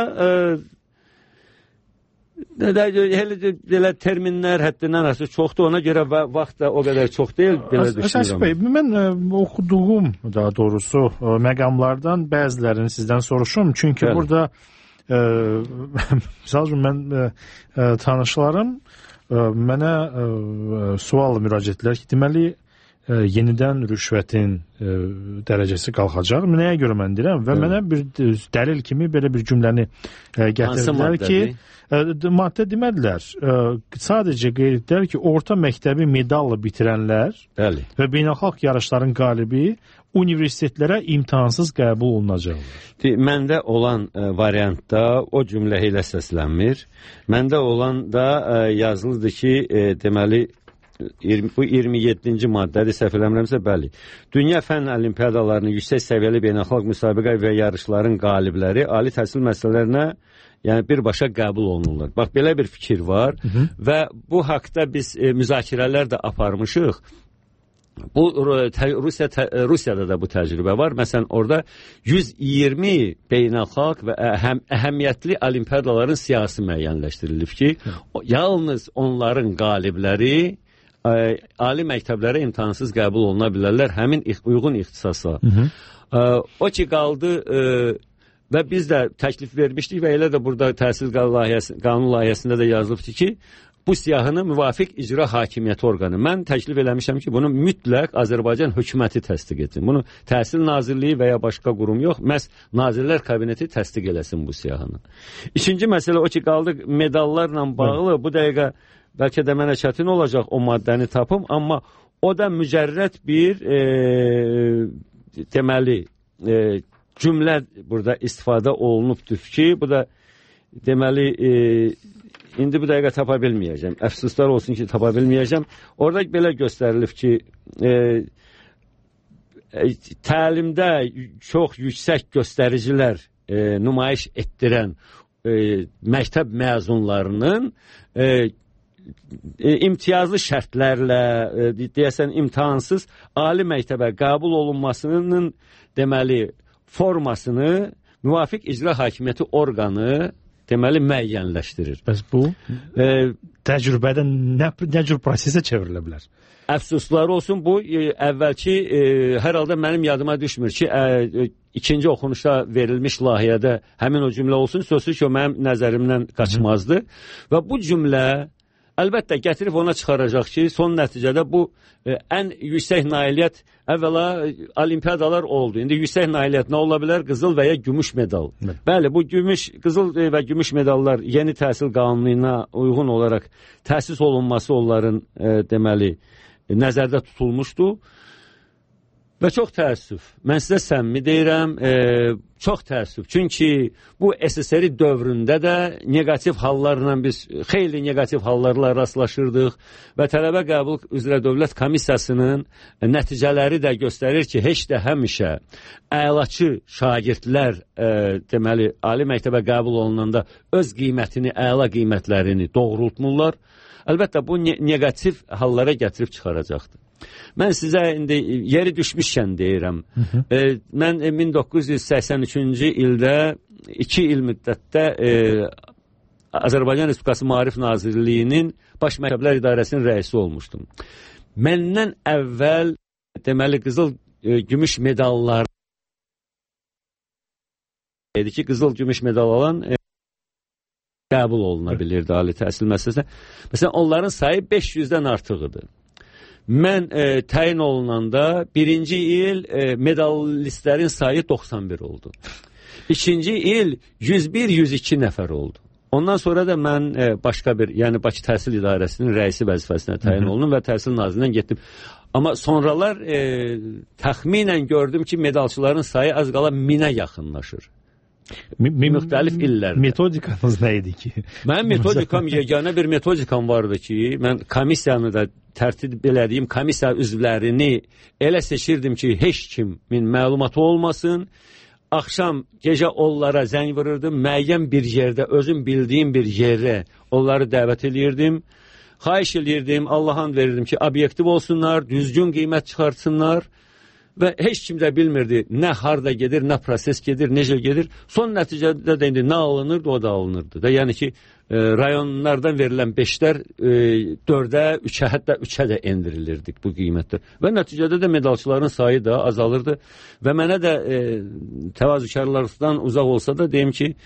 e, elə terminlər həddindən artıq çoxdur, ona görə vaxt da o qədər çox deyil, belə düşünürəm. Bəy, mən e, oxuduğum, daha doğrusu e, məqamlardan bəzilərini sizdən soruşum. Çünki Bəli. burada misal üçün mən ə, ə, tanışlarım ə, mənə ə, sual müraciət etdilər ki, deməli ə, yenidən rüşvətin ə, dərəcəsi qalxacaq. Nəyə görə mən deyirəm və Hı. mənə bir dəlil kimi belə bir cümləni ə, gətirdilər ki, ə, maddə demədilər. Ə, sadəcə qeyd etdilər ki, orta məktəbi medalla bitirənlər Bəli. və beynəlxalq yarışların qalibi universitetlərə imtahansız qəbul olunacaqlar. Məndə olan ə, variantda o cümlə elə səslənmir. Məndə olan da ə, yazılıdır ki, ə, deməli iyirmi, bu iyirmi yeddinci maddədir, səhv eləmirəmsə, bəli. Dünya fənn olimpiadalarının yüksək səviyyəli beynəlxalq müsabiqə və yarışların qalibləri ali təhsil müəssisələrinə yəni birbaşa qəbul olunurlar. Bax, belə bir fikir var Hı -hı. və bu haqda biz e, müzakirələr də aparmışıq. Bu Rusiya Rusiyada da bu təcrübə var. Məsələn, orada yüz iyirmi beynəlxalq və əhəm, əhəmiyyətli olimpiadaların siyasi müəyyənləşdirilib ki, o, yalnız onların qalibləri ə, ali məktəblərə imtahansız qəbul oluna bilərlər həmin uyğun ixtisasa. Hı -hı. Ə, o ki qaldı ə, və biz də təklif vermişdik və elə də burada təhsil layihəsi, qanun layihəsində də yazılıbdır ki, bu siyahını müvafiq icra hakimiyyəti orqanı. Mən təklif eləmişəm ki, bunu mütləq Azərbaycan hökuməti təsdiq etsin. Bunu Təhsil Nazirliyi və ya başqa qurum yox, məhz Nazirlər Kabineti təsdiq eləsin bu siyahını. İkinci məsələ o ki, qaldı medallarla bağlı. Hı. Bu dəqiqə bəlkə də mənə çətin olacaq o maddəni tapım, amma o da mücərrəd bir e, deməli e, cümlə burada istifadə olunubdur ki, bu da deməli e, İndi bu dəqiqə tapa bilməyəcəm. Əfsuslar olsun ki, tapa bilməyəcəm. Orada belə göstərilib ki, e, e, təlimdə çox yüksək göstəricilər e, nümayiş etdirən e, məktəb məzunlarının e, e, imtiyazlı şərtlərlə, e, deyəsən imtahansız ali məktəbə qəbul olunmasının deməli formasını müvafiq icra hakimiyyəti orqanı deməli müəyyənləşdirir. Bəs bu e, təcrübədən nə, nə cür prosesə çevrilə bilər? Əfsuslar olsun, bu e, əvvəlki e, hər halda mənim yadıma düşmür ki, e, ikinci oxunuşda verilmiş layihədə həmin o cümlə olsun, sözsüz ki, o mənim nəzərimdən qaçmazdı. Hı -hı. Və bu cümlə əlbəttə gətirib ona çıxaracaq ki, son nəticədə bu e, ən yüksək nailiyyət əvvəla olimpiadalar oldu. İndi yüksək nailiyyət nə ola bilər? Qızıl və ya gümüş medal. Hı. Bəli, bu gümüş, qızıl və gümüş medallar yeni təhsil qanununa uyğun olaraq təsis olunması onların e, deməli e, nəzərdə tutulmuşdu. Və çox təəssüf, mən sizə səmimi deyirəm, e, çox təəssüf. Çünki bu S S R dövründə də negativ hallarla biz xeyli negativ hallarla rastlaşırdıq və tələbə qəbul üzrə dövlət komissiyasının nəticələri də göstərir ki, heç də həmişə əlaçı şagirdlər e, deməli ali məktəbə qəbul olunanda öz qiymətini, əla qiymətlərini doğrultmurlar. Əlbəttə bu ne negativ hallara gətirib çıxaracaqdır. Mən sizə indi yeri düşmüşkən deyirəm. Hı -hı. E, mən min doqquz yüz səksən üçüncü ildə iki il müddətdə e, Azərbaycan Respublikası Maarif Nazirliyinin Baş Məktəblər İdarəsinin rəisi olmuşdum. Məndən əvvəl deməli qızıl e, gümüş medallar dedi ki, qızıl gümüş medal alan e, qəbul oluna bilirdi ali təhsil müəssisəsinə. Məsələn, onların sayı beş yüzdən artıq idi. Mən e, təyin olunanda birinci il e, medalistlərin sayı doxsan bir oldu. İkinci il yüz bir yüz iki nəfər oldu. Ondan sonra da mən e, başqa bir, yəni Bakı Təhsil İdarəsinin rəisi vəzifəsinə təyin olundum və Təhsil Nazirliyindən getdim. Amma sonralar e, təxminən gördüm ki, medalçıların sayı az qala minə yaxınlaşır. Müxtəlif illərdə. Metodikanız nə idi ki? Mənim metodikam, yeganə bir metodikam vardı ki, mən komissiyanı da tərtib elədiyim komissiya üzvlərini elə seçirdim ki, heç kimin məlumatı olmasın. Axşam, gecə onlara zəng vururdum, müəyyən bir yerdə, özüm bildiyim bir yerə onları dəvət edirdim. Xahiş edirdim, Allah'an verirdim ki, obyektiv olsunlar, düzgün qiymət çıxartsınlar. Və heç kim də bilmirdi nə harda gedir, nə proses gedir, necə gedir. Son nəticədə də indi nə alınırdı, o da alınırdı. Da, yəni ki, e, rayonlardan verilən beşlər e, dördə, üçə, hətta üçə də endirilirdik bu qiymətlər. Və nəticədə də medalçıların sayı da azalırdı. Və mənə də e, təvazükarlardan uzaq olsa da deyim ki,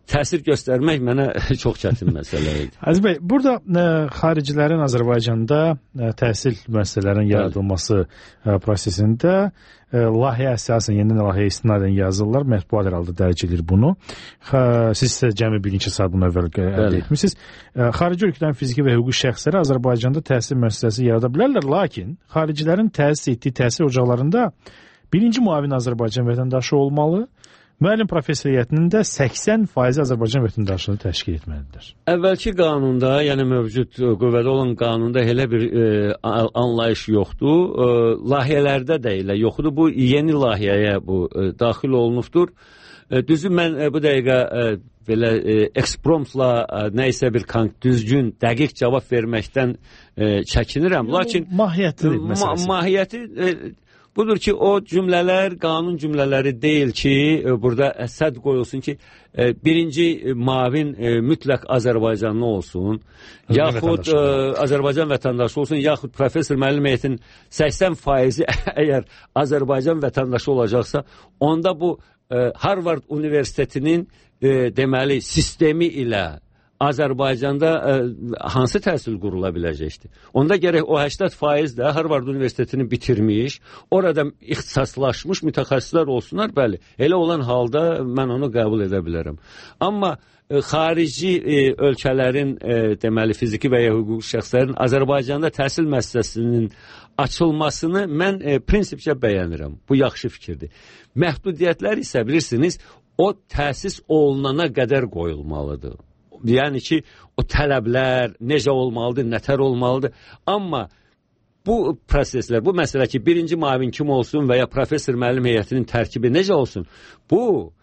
təsir göstərmək mənə çox çətin məsələ idi. Əziz bəy, burada ə, xaricilərin Azərbaycanda ə, təhsil müəssisələrinin yaradılması ə, prosesində ə, layihə əsasən, yenidən layihə istinadən yazırlar, mətbuat herhalde dərc edir bunu. Xa, siz isə cəmi bir neçə saat bunu əvvəl əldə etmişsiniz. Ə, xarici ölkədən fiziki və hüquqi şəxsləri Azərbaycanda təhsil müəssisəsi yarada bilərlər, lakin xaricilərin təsis etdiyi təhsil ocaqlarında birinci müavin Azərbaycan vətəndaşı olmalı, müəllim professoriyyətinin də səksən faizi Azərbaycan vətəndaşlığını təşkil etməlidir. Əvvəlki qanunda, yəni mövcud qüvvədə olan qanunda elə bir e, anlayış yoxdur. E, layihələrdə də elə yoxdur. Bu yeni layihəyə bu e, daxil olunubdur. E, düzü mən e, bu dəqiqə e, belə e, ekspromtla e, nəysə bir düzgün, dəqiq cavab verməkdən e, çəkinirəm. Lakin mahiyyəti məsələsi. Ma mahiyyəti e, budur ki, o cümlələr qanun cümlələri deyil ki, burada əsəd qoyulsun ki, birinci mavin mütləq Azərbaycanlı olsun, yaxud Azərbaycan vətəndaşı olsun, yaxud professor müəllim heyətinin səksən faizi əgər Azərbaycan vətəndaşı olacaqsa, onda bu Harvard Universitetinin deməli sistemi ilə Azərbaycanda ə, hansı təhsil qurula biləcəkdir? Onda gərək o səksən faiz də Harvard Universitetini bitirmiş, orada ixtisaslaşmış mütəxəssislər olsunlar, bəli. Elə olan halda mən onu qəbul edə bilərəm. Amma ə, xarici ə, ölkələrin ə, deməli fiziki və ya hüquqi şəxslərin Azərbaycanda təhsil müəssisəsinin açılmasını mən ə, prinsipcə bəyənirəm. Bu yaxşı fikirdir. Məhdudiyyətlər isə bilirsiniz, o təsis olunana qədər qoyulmalıdır. Yəni ki, o tələblər necə olmalıdır, nətər olmalıdır. Amma bu proseslər, bu məsələ ki, birinci mavin kim olsun və ya professor müəllim heyətinin tərkibi necə olsun, bu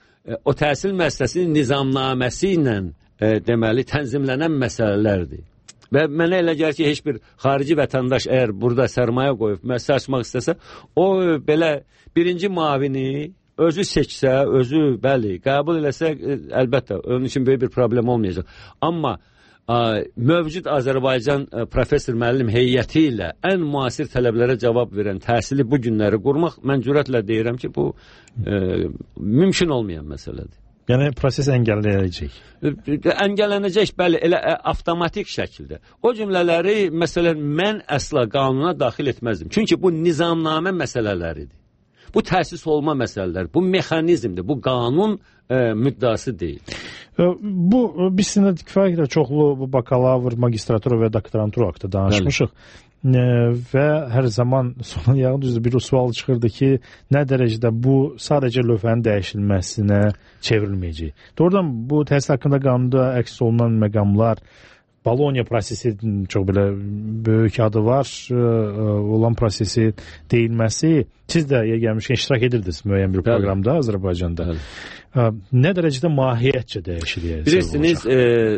o təhsil müəssisəsinin nizamnaməsi ilə e, deməli tənzimlənən məsələlərdir. Və mənə elə gəlir ki, heç bir xarici vətəndaş əgər burada sərmayə qoyub müəssisə açmaq istəsə, o belə birinci mavini özü seçsə, özü, bəli, qəbul eləsə, əlbəttə, onun üçün böyük bir problem olmayacaq. Amma ə, mövcud Azərbaycan ə, professor müəllim heyəti ilə ən müasir tələblərə cavab verən təhsili bu günləri qurmaq, mən cürətlə deyirəm ki, bu ə, mümkün olmayan məsələdir. Yəni, proses əngəllənəcək. Əngəllənəcək, bəli, elə ə, avtomatik şəkildə. O cümlələri, məsələn, mən əsla qanuna daxil etməzdim. Çünki bu nizamnamə məsələləridir. Bu təsis olma məsələləri, bu mexanizmdir, bu qanun e, müddəası deyil. Bu, biz sizinlə kifayət qədər çoxlu bu bakalavr, magistratura və doktorantura haqqında danışmışıq. E, və hər zaman son yağın düzdür bir sual çıxırdı ki, nə dərəcədə bu sadəcə lövhənin dəyişilməsinə çevrilməyəcək. Doğrudan bu təhsil haqqında qanunda əks olunan məqamlar, Bologna prosesi çox belə böyük adı var, ə, olan prosesi deyilməsi, siz də gəlmişkən iştirak edirdiniz müəyyən bir proqramda Azərbaycanda. Ə, nə dərəcədə mahiyyətcə dəyişir? Bilirsiniz, e,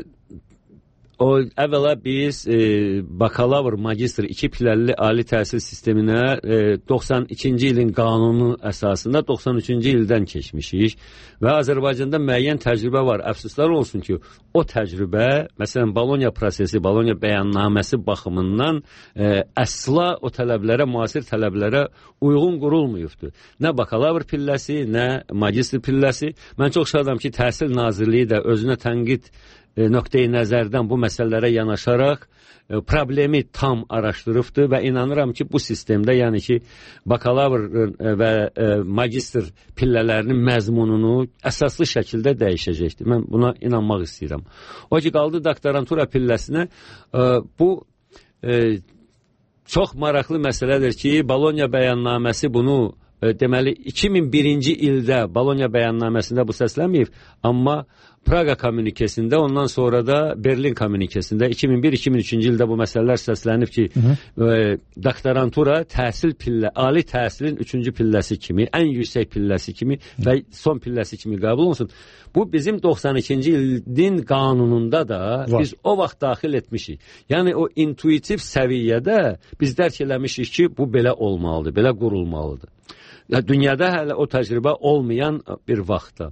o əvvəla biz e, bakalavr, magistr, iki pilləli ali təhsil sisteminə e, doxsan ikinci ilin qanunu əsasında doxsan üçüncü ildən keçmişik və Azərbaycanda müəyyən təcrübə var. Əfsuslar olsun ki, o təcrübə, məsələn, Bologna prosesi, Bologna bəyannaməsi baxımından e, əsla o tələblərə, müasir tələblərə uyğun qurulmuyubdur. Nə bakalavr pilləsi, nə magistr pilləsi. Mən çox şadam ki, Təhsil Nazirliyi də özünə tənqid nöqteyi nəzərdən bu məsələlərə yanaşaraq e, problemi tam araşdırıbdır və inanıram ki, bu sistemdə, yəni ki, bakalavr e, və e, magistr pillələrinin məzmununu əsaslı şəkildə dəyişəcəkdir. Mən buna inanmaq istəyirəm. O ki, qaldı doktorantura pilləsinə, e, bu e, çox maraqlı məsələdir ki, Bologna bəyannaməsi bunu e, deməli iki min birinci ildə Bologna bəyannaməsində bu səslənməyib, amma Praga kommunikesində, ondan sonra da Berlin kommunikesində iki min bir iki min üçüncü ildə bu məsələlər səslənib ki, e, doktorantura təhsil pillə, ali təhsilin üçüncü pilləsi kimi, ən yüksək pilləsi kimi və son pilləsi kimi qəbul olunsun. Bu bizim doxsan ikinci ilin qanununda da var. Biz o vaxt daxil etmişik. Yəni o intuitiv səviyyədə biz dərk eləmişik ki, bu belə olmalıdır, belə qurulmalıdır. Dünyada hələ o təcrübə olmayan bir vaxtda.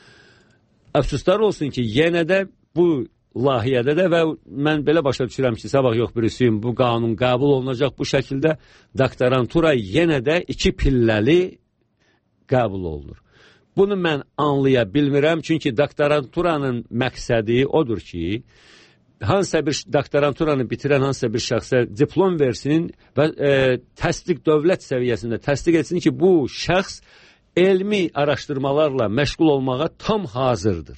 Əfsuslar olsun ki, yenə də bu layihədə də və mən belə başa düşürəm ki, sabah yox birisiyim, bu qanun qəbul olunacaq bu şəkildə, doktorantura yenə də iki pilləli qəbul olunur. Bunu mən anlaya bilmirəm, çünki doktoranturanın məqsədi odur ki, hansısa bir doktoranturanı bitirən hansısa bir şəxsə diplom versin və e, təsdiq dövlət səviyyəsində təsdiq etsin ki, bu şəxs elmi araşdırmalarla məşğul olmağa tam hazırdır.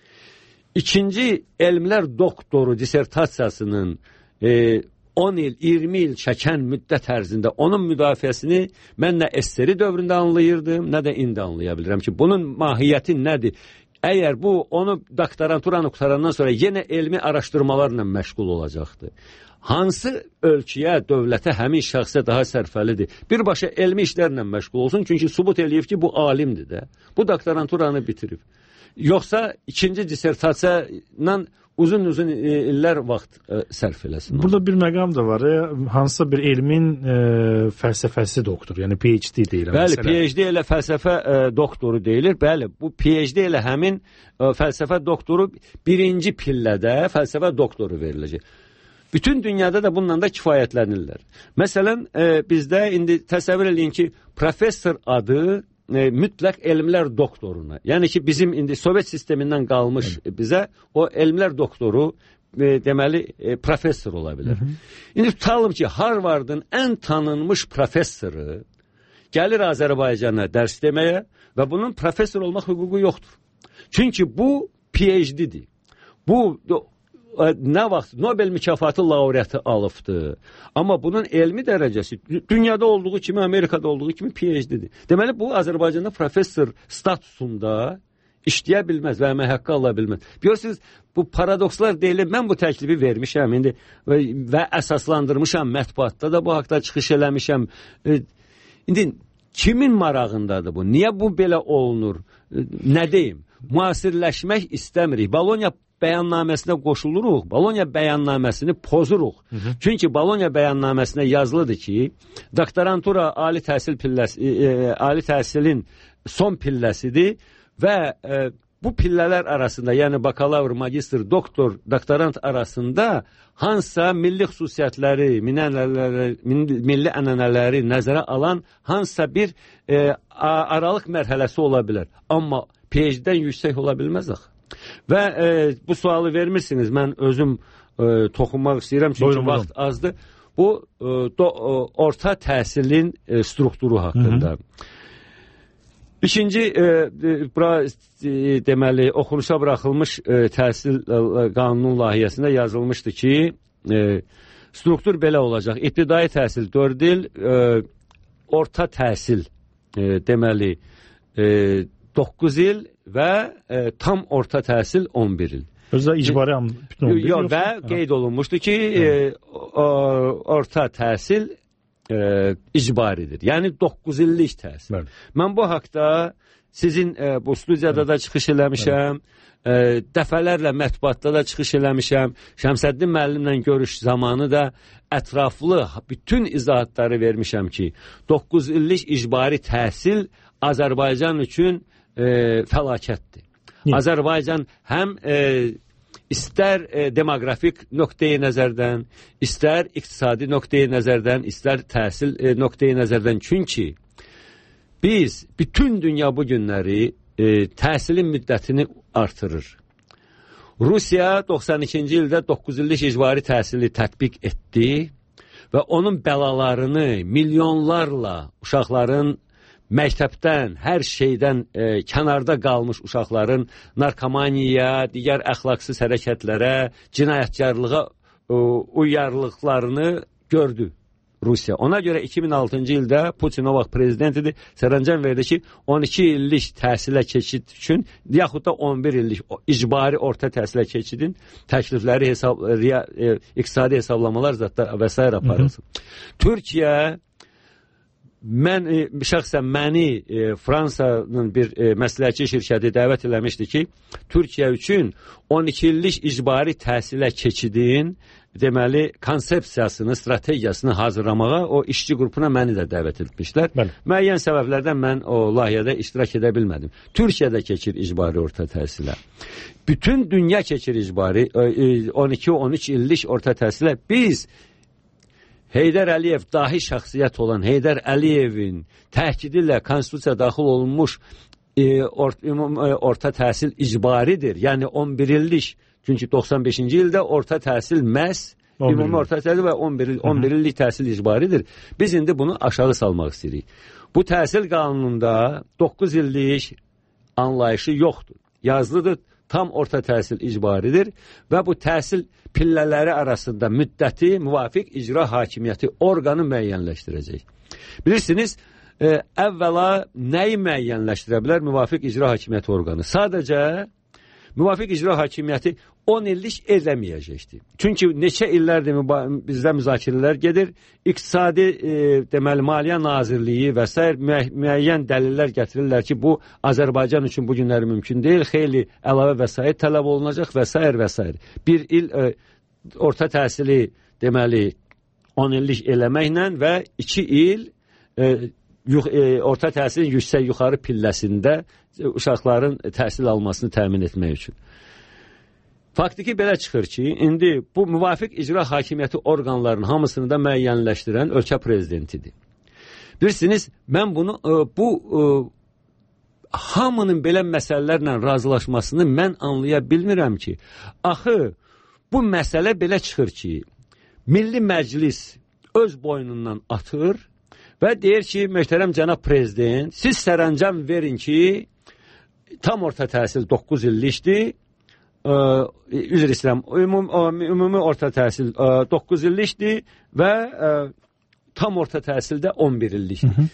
İkinci, elmlər doktoru disertasiyasının e, on il, iyirmi il çəkən müddət ərzində onun müdafiəsini mən nə S S R dövründə anlayırdım, nə də indi anlaya bilirəm ki, bunun mahiyyəti nədir? Əgər bu, onu doktoranturanı qutarandan sonra yenə elmi araşdırmalarla məşğul olacaqdır. Hansı ölkəyə, dövlətə, həmin şəxsə daha sərfəlidir? Birbaşa elmi işlərlə məşğul olsun, çünki sübut eləyib ki, bu alimdir də. Bu doktoranturanı bitirib. Yoxsa ikinci disertasiya ilə uzun-uzun illər vaxt e, sərf eləsin. Burada bir məqam da var. E, hansısa bir elmin e, fəlsəfəsi doktor, yəni P H D deyirəm. Bəli, məsələn. P H D ilə fəlsəfə e, doktoru deyilir. Bəli, bu P H D ilə həmin e, fəlsəfə doktoru birinci pillədə fəlsəfə doktoru veriləcək. Bütün dünyada da bununla da kifayətlənirlər. Məsələn, e, bizdə indi təsəvvür edin ki, professor adı E, mütləq elmlər doktoruna. Yəni ki, bizim indi Sovet sistemindən qalmış evet. bizə o elmlər doktoru e, deməli e, professor ola bilər. Hı -hı. İndi tutalım ki, Harvardın ən tanınmış professoru gəlir Azərbaycana dərs deməyə və bunun professor olmaq hüququ yoxdur. Çünki bu P H D'dir. Bu nə vaxt Nobel mükafatı laureatı alıbdı. Amma bunun elmi dərəcəsi dünyada olduğu kimi, Amerikada olduğu kimi P H D'dir. Deməli, bu Azərbaycanda professor statusunda işləyə bilməz və əmək haqqı ala bilməz. Görürsünüz, bu paradokslar deyilir. Mən bu təklifi vermişəm indi və, və əsaslandırmışam mətbuatda da bu haqda çıxış eləmişəm. E, indi kimin marağındadır bu? Niyə bu belə olunur? E, nə deyim? Müasirləşmək istəmirik. Bologna bəyannaməsinə qoşuluruq, Bologna bəyannaməsini pozuruq. Hı -hı. Çünki Bologna bəyannaməsində yazılıdır ki, doktorantura ali təhsil pilləsi, e, ali təhsilin son pilləsidir və e, bu pillələr arasında, yəni bakalavr, magistr, doktor, doktorant arasında hansısa milli xüsusiyyətləri, milli ənənələri nəzərə alan hansısa bir e, aralıq mərhələsi ola bilər. Amma P H D'dən yüksək ola bilməz axı. Və e, bu sualı vermirsiniz, mən özüm e, toxunmaq istəyirəm, çünki buyurun, vaxt buyurun. azdır. Bu e, do, e, orta təhsilin e, strukturu haqqında. Hı -hı. İkinci, e, bura, e, deməli, oxunuşa buraxılmış e, təhsil e, qanunun layihəsində yazılmışdı ki, e, struktur belə olacaq. İbtidai təhsil dörd il, e, orta təhsil e, deməli e, doqquz il və e, tam orta təhsil on bir il. Özdə icbari bütün on bir il. Yox, və ha. qeyd olunmuşdu ki, e, o, orta təhsil e, icbaridir. Yəni doqquz illik təhsil. Bəli. Mən bu haqda sizin e, bu studiyada da çıxış eləmişəm, e, dəfələrlə mətbuatda da çıxış eləmişəm. Şəmsəddin müəllimlə görüş zamanı da ətraflı bütün izahatları vermişəm ki, doqquz illik icbari təhsil Azərbaycan üçün E, fəlakətdir. Niyə? Azərbaycan həm e, istər e, demoqrafik nöqteyi nəzərdən, istər iqtisadi nöqteyi nəzərdən, istər təhsil e, nöqteyi nəzərdən. Çünki biz bütün dünya bu günləri e, təhsilin müddətini artırır. Rusiya doxsan ikinci ildə doqquz illik icbari təhsili tətbiq etdi və onun bəlalarını milyonlarla uşaqların məktəbdən, hər şeydən e, kənarda qalmış uşaqların narkomaniyaya, digər əxlaqsız hərəkətlərə, cinayətkarlığa e, uyarlıqlarını gördü Rusiya. Ona görə iki min altıncı ildə Putin o vaxt prezidentidir, sərəncam verdi ki, on iki illik təhsilə keçid üçün, yaxud da on bir illik icbari orta təhsilə keçidin təklifləri, hesab, riya, e, iqtisadi hesablamalar zətdə və s. aparılsın. Türkiyə Mən, e, şəxsən məni e, Fransanın bir e, məsləhətçi şirkəti dəvət eləmişdi ki, Türkiyə üçün on iki illik icbari təhsilə keçidin deməli konsepsiyasını, strategiyasını hazırlamağa o işçi qrupuna məni də dəvət etmişlər. Bəli. Müəyyən səbəblərdən mən o layihədə iştirak edə bilmədim. Türkiyədə keçir icbari orta təhsilə. Bütün dünya keçir icbari e, on iki on üç illik orta təhsilə. Biz Heydər Əliyev dahi şəxsiyyət olan Heydər Əliyevin təhkidi ilə konstitusiyaya daxil olunmuş e, or, ümum, e, orta təhsil icbaridir. Yəni on bir illik, çünki doxsan beşinci ildə orta təhsil məhz ümumi orta təhsil və on bir, on bir illik təhsil icbaridir. Biz indi bunu aşağı salmaq istəyirik. Bu təhsil qanununda doqquz illik anlayışı yoxdur. Yazılıdır, tam orta təhsil icbaridir və bu təhsil pillələri arasında müddəti müvafiq icra hakimiyyəti orqanı müəyyənləşdirəcək. Bilirsiniz, e, əvvəla nəyi müəyyənləşdirə bilər müvafiq icra hakimiyyəti orqanı? Sadəcə müvafiq icra hakimiyyəti on illik eləməyəcəkdir. Çünki neçə illərdir bizdə müzakirələr gedir. İqtisadi e, deməli Maliyyə Nazirliyi və s. müəyyən dəlillər gətirirlər ki, bu Azərbaycan üçün bu günləri mümkün deyil. Xeyli əlavə vəsait tələb olunacaq və s. və s. Bir il e, orta təhsili deməli on illik eləməklə və iki il e, yux, e, orta təhsilin yüksək yuxarı pilləsində uşaqların təhsil almasını təmin etmək üçün. Faktiki belə çıxır ki, indi bu müvafiq icra hakimiyyəti orqanlarının hamısını da müəyyənləşdirən ölkə prezidentidir. Bilirsiniz, mən bunu, bu hamının belə məsələlərlə razılaşmasını mən anlaya bilmirəm ki, axı bu məsələ belə çıxır ki, Milli Məclis öz boynundan atır və deyir ki, möhtərəm cənab prezident, siz sərəncam verin ki, tam orta təhsil doqquz illikdir, üzr istəyirəm, ümumi, ümumi orta təhsil doqquz illikdir və ə, tam orta təhsildə on bir illikdir. Hı -hı.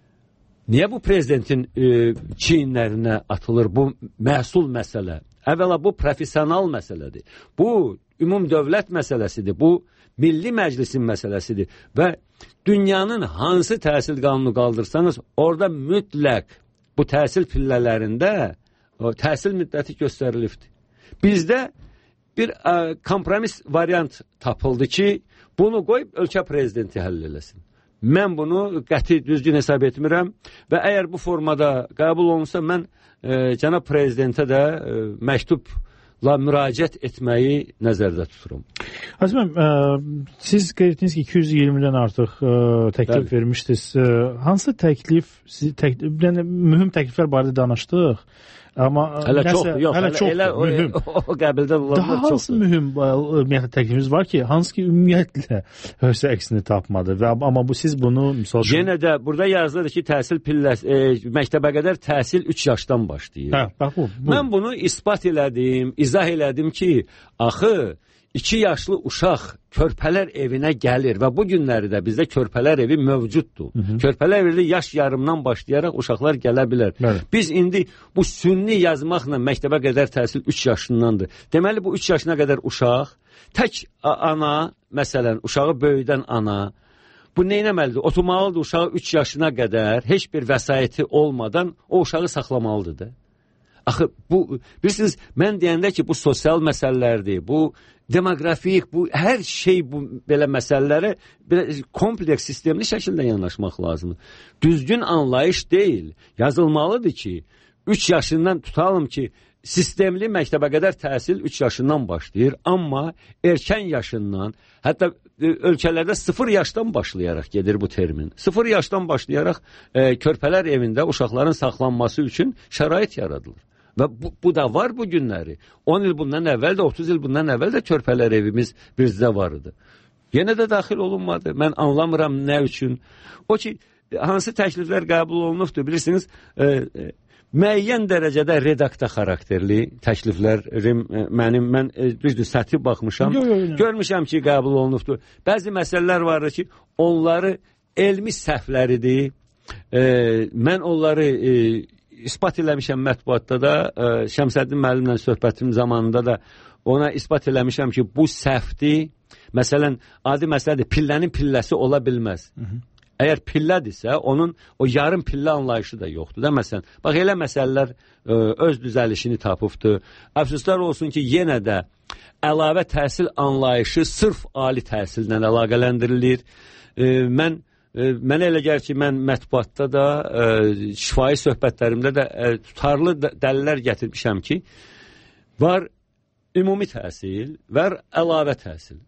Niyə bu prezidentin ə, çiyinlərinə atılır bu məhsul məsələ? Əvvəla bu profesional məsələdir. Bu ümum dövlət məsələsidir. Bu Milli Məclisin məsələsidir və dünyanın hansı təhsil qanunu qaldırsanız, orada mütləq bu təhsil pillələrində o, təhsil müddəti göstərilibdir. Bizdə bir ə, kompromis variant tapıldı ki, bunu qoyub ölkə prezidenti həll eləsin. Mən bunu qəti düzgün hesab etmirəm və əgər bu formada qəbul olunsa, mən ə, cənab prezidentə də ə, məktubla müraciət etməyi nəzərdə tuturam. Azməm, ə, siz qeyd etdiniz ki, iki yüz iyirmidən artıq ə, təklif Bəli. vermişdiniz. Ə, hansı təklif, siz, təklif yəni, mühüm təkliflər barədə danışdıq? Amma hələ nəsə, çoxdur, yox, hələ, hələ çoxdur, elə, mühüm. O, o qəbildən olanlar çoxdur. Daha hansı mühüm ümumiyyətlə təklifimiz var ki, hansı ki ümumiyyətlə öz əksini tapmadı və amma bu siz bunu misal üçün... Yenə də burada yazılır ki, təhsil pilləsi, e, məktəbə qədər təhsil üç yaşdan başlayır. Hə, bax bu, bu. Mən bunu isbat elədim, izah elədim ki, axı iki yaşlı uşaq körpələr evinə gəlir və bu günləri də bizdə körpələr evi mövcuddur. Hı -hı. Körpələr evi yaş yarımdan başlayaraq uşaqlar gələ bilər. Bəli. Biz indi bu sünni yazmaqla məktəbə qədər təhsil üç yaşındandır. Deməli bu üç yaşına qədər uşaq, tək ana, məsələn, uşağı böyüdən ana, bu neynəməlidir? Oturmalıdır uşağı üç yaşına qədər heç bir vəsaiti olmadan o uşağı saxlamalıdır da. Axı bu, bilirsiniz, mən deyəndə ki, bu sosial məsələlərdir, bu demografik, bu hər şey bu belə məsələlərə belə kompleks sistemli şəkildə yanaşmaq lazımdır. Düzgün anlayış deyil. Yazılmalıdır ki, üç yaşından tutalım ki, sistemli məktəbə qədər təhsil üç yaşından başlayır, amma erkən yaşından, hətta ölkələrdə sıfır yaşdan başlayaraq gedir bu termin. Sıfır yaşdan başlayaraq e, körpələr evində uşaqların saxlanması üçün şərait yaradılır. Və bu, bu da var bu günləri. on il bundan əvvəl də, otuz il bundan əvvəl də körpələr evimiz bizdə var idi. Yenə də daxil olunmadı. Mən anlamıram nə üçün. O ki, hansı təkliflər qəbul olunubdur, bilirsiniz, e, e, müəyyən dərəcədə redakta xarakterli təkliflərim e, mənim, mən e, düzdür, səthi baxmışam, yo, yo, yo. görmüşəm ki, qəbul olunubdur. Bəzi məsələlər vardır ki, onları elmi səhvləridir. E, mən onları... E, ispat eləmişəm mətbuatda da, ə, Şəmsəddin müəllimlə söhbətim zamanında da ona ispat eləmişəm ki, bu səhvdir. Məsələn, adi məsələdir, pillənin pilləsi ola bilməz. Hı -hı. Əgər pillədirsə, onun o yarım pillə anlayışı da yoxdur da, məsələn. Bax, elə məsələlər ə, öz düzəlişini tapıbdır. Əfsuslar olsun ki, yenə də əlavə təhsil anlayışı sırf ali təhsillə əlaqələndirilir. Ə, mən Mənə elə gəlir ki, mən mətbuatda da, ə, şifahi söhbətlərimdə də ə, tutarlı dəlillər gətirmişəm ki, var ümumi təhsil, var əlavə təhsil.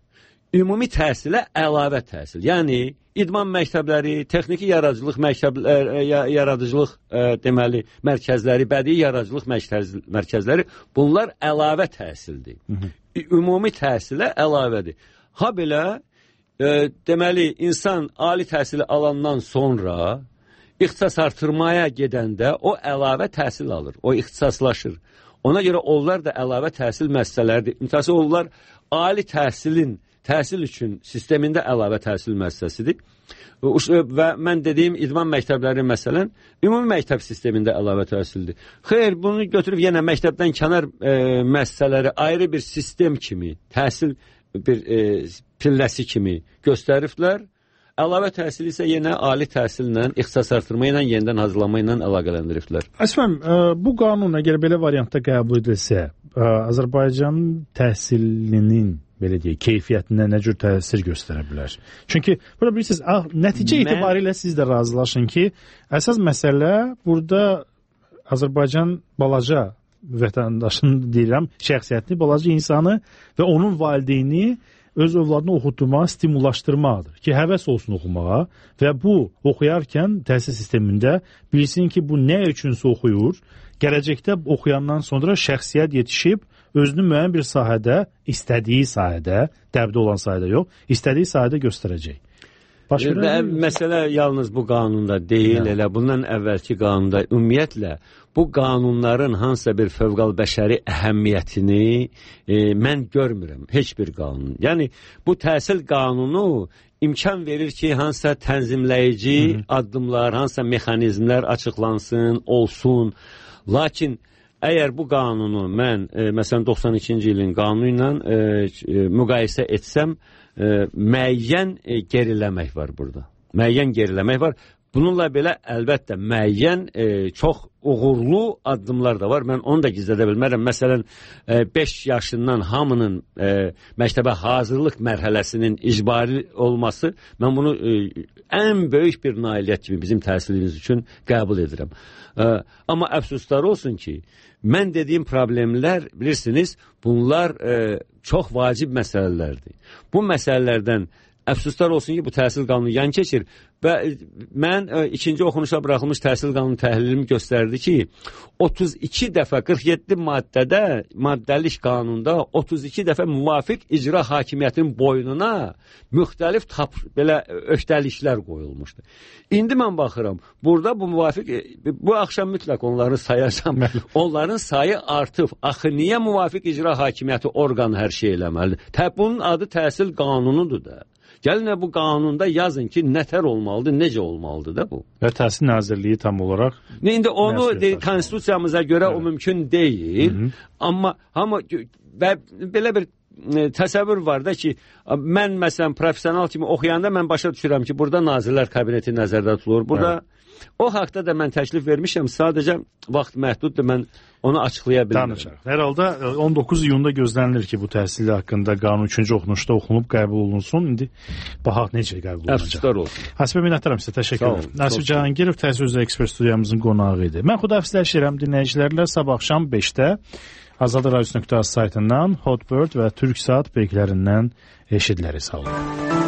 ümumi təhsilə əlavə təhsil. Yəni idman məktəbləri, texniki yaradıcılıq məktəbləri, yaradıcılıq ə, deməli mərkəzləri, bədii yaradıcılıq mərkəz, mərkəzləri bunlar əlavə təhsildir. Hı -hı. Ümumi təhsilə əlavədir. Ha belə ə, deməli insan ali təhsili alandan sonra ixtisas artırmaya gedəndə o əlavə təhsil alır. O ixtisaslaşır. Ona görə onlar da əlavə təhsil müəssisələridir. Mütəəssir onlar ali təhsilin təhsil üçün sistemində əlavə təhsil müəssisəsidir. Və mən dediyim idman məktəbləri məsələn ümumi məktəb sistemində əlavə təhsildir. Xeyr, bunu götürüb yenə məktəbdən kənar e, müəssisələri ayrı bir sistem kimi, təhsil bir e, pilləsi kimi göstəriblər. Əlavə təhsil isə yenə ali təhsillə, ixtisas artırma ilə, yenidən hazırlanma ilə əlaqələndiriblər. Əsməm, bu qanun əgər belə variantda qəbul edilsə, Azərbaycan təhsilinin belə deyək, keyfiyyətinə nə cür təsir göstərə bilər? Çünki burada bilirsiniz, nəticə Mən... itibarilə siz də razılaşın ki, əsas məsələ burada Azərbaycan balaca vətəndaşın deyirəm, şəxsiyyətini, balaca insanı və onun valideyni öz övladını oxutmağa, stimullaşdırmaqdır ki, həvəs olsun oxumağa və bu oxuyarkən təhsil sistemində bilsin ki, bu nə üçünsə oxuyur, gələcəkdə oxuyandan sonra şəxsiyyət yetişib, özünü müəyyən bir sahədə, istədiyi sahədə, dəbdə olan sahədə yox, istədiyi sahədə göstərəcək. Və məsələ yalnız bu qanunda deyil, elə bundan əvvəlki qanunda ümumiyyətlə bu qanunların hansısa bir fövqəl-bəşəri əhəmiyyətini e, mən görmürəm, heç bir qanun. Yəni bu təhsil qanunu imkan verir ki, hansısa tənzimləyici Hı -hı. addımlar, hansısa mexanizmlər açıqlansın, olsun. Lakin əgər bu qanunu mən e, məsələn doxsan ikinci ilin qanunu ilə e, e, müqayisə etsəm, e, müəyyən e, geriləmək var burada. Müəyyən geriləmək var. Bununla belə əlbəttə müəyyən e, çox uğurlu addımlar da var. Mən onu da gizlədə bilmərəm. Məsələn, beş e, yaşından hamının e, məktəbə hazırlıq mərhələsinin icbari olması, mən bunu e, ən böyük bir nailiyyət kimi bizim təhsilimiz üçün qəbul edirəm. E, amma əfsuslar olsun ki, mən dediyim problemlər, bilirsiniz, bunlar e, çox vacib məsələlərdir. Bu məsələlərdən əfsuslar olsun ki, bu təhsil qanunu yan keçir və mən e, ikinci oxunuşa buraxılmış təhsil qanunu təhlilimi göstərdi ki, otuz iki dəfə qırx yeddi maddədə, maddəlik qanunda otuz iki dəfə müvafiq icra hakimiyyətinin boynuna müxtəlif tap, belə öhdəliklər qoyulmuşdur. İndi mən baxıram, burada bu müvafiq, bu axşam mütləq onları sayacam, onların sayı artıb. Axı niyə müvafiq icra hakimiyyəti orqanı hər şey eləməlidir? Bunun adı təhsil qanunudur da. Gəlin bu qanunda yazın ki, nətər olmalıdır, necə olmalıdır da bu. Və Təhsil Nazirliyi tam olaraq... İndi onu de, konstitusiyamıza görə evet. o mümkün deyil. Hı -hı. Amma, amma və belə bir e, təsəvvür var da ki, mən məsələn professional kimi oxuyanda mən başa düşürəm ki, burada Nazirlər Kabineti nəzərdə tutulur. Burada evet. o haqda da mən təklif vermişəm. Sadəcə vaxt məhduddur, mən onu açıqlaya bilmirəm. Hər halda on doqquz iyunda gözlənilir ki, bu təhsil haqqında qanun üçüncü oxunuşda oxunub qəbul olunsun. İndi baxaq necə qəbul olunacaq. Əfsuslar olsun. Həsibə minnətdaram sizə, təşəkkür ederim. Nəsib Cahangirov Təhsil üzrə ekspert studiyamızın qonağı idi. Mən xudahafizləşirəm dinləyicilərlə. Sabah axşam beşdə Azadlıq Radiosu nöqtə az saytından, Hotbird və Türksat peyklərindən eşidiləri. Sağ olun.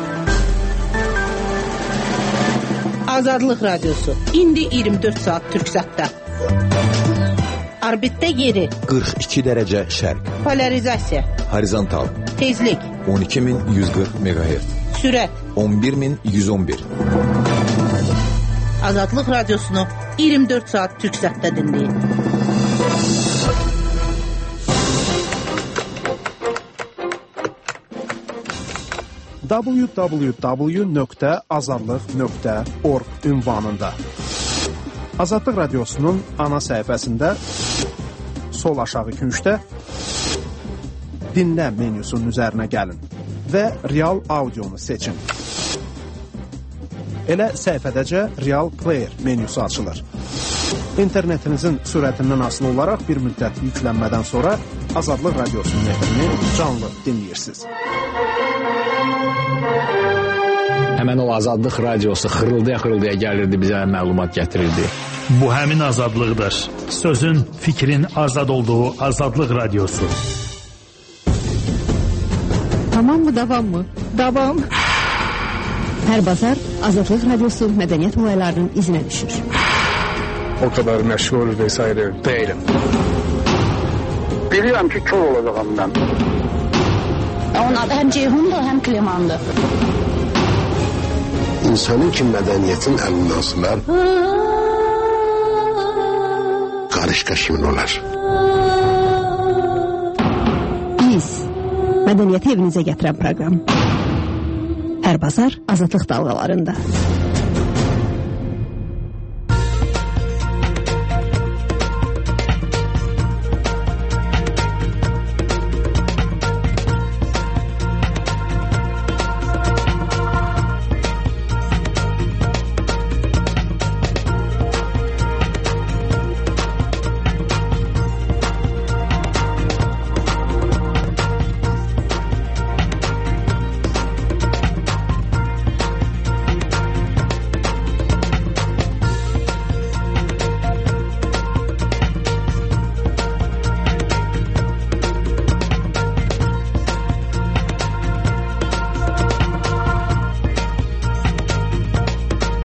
Azadlıq Radiosu. İndi iyirmi dörd saat Türksatda. Orbitdə yeri. qırx iki dərəcə şərq. Polarizasiya. Horizontal. Tezlik. on iki min yüz qırx meqahertz. Sürət. on bir min yüz on bir. Azadlıq Radiosunu iyirmi dörd saat Türksatda dinləyin. w w w nöqtə azadlıq nöqtə org ünvanında. Azadlıq Radiosunun ana səhifəsində sol aşağı küncdə dinlə menyusunun üzərinə gəlin və real audionu seçin. Elə səhifədəcə Real Player menyusu açılır. İnternetinizin sürətindən asılı olaraq bir müddət yüklənmədən sonra Azadlıq Radiosunun efrini canlı dinləyirsiniz. Həmən o Azadlıq Radiosu xırıldaya-xırıldaya gəlirdi, bizə məlumat gətirirdi. Bu həmin azadlıqdır. Sözün, fikrin azad olduğu Azadlıq Radiosu. Tamam mı, devam mı? Davam. Hər bazar Azadlıq Radiosu mədəniyyət olaylarının izinə düşür. O kadar məşğul vesaire değilim. Bilirəm ki, kör olacağım mən. Onun adı həm Ceyhundur, həm Klemandır. İnsanın ki, mədəniyyətin əlindən sınar, qarışqa kimin olar? Biz, mədəniyyəti evinizə gətirən proqram. Hər bazar Azadlıq dalğalarında.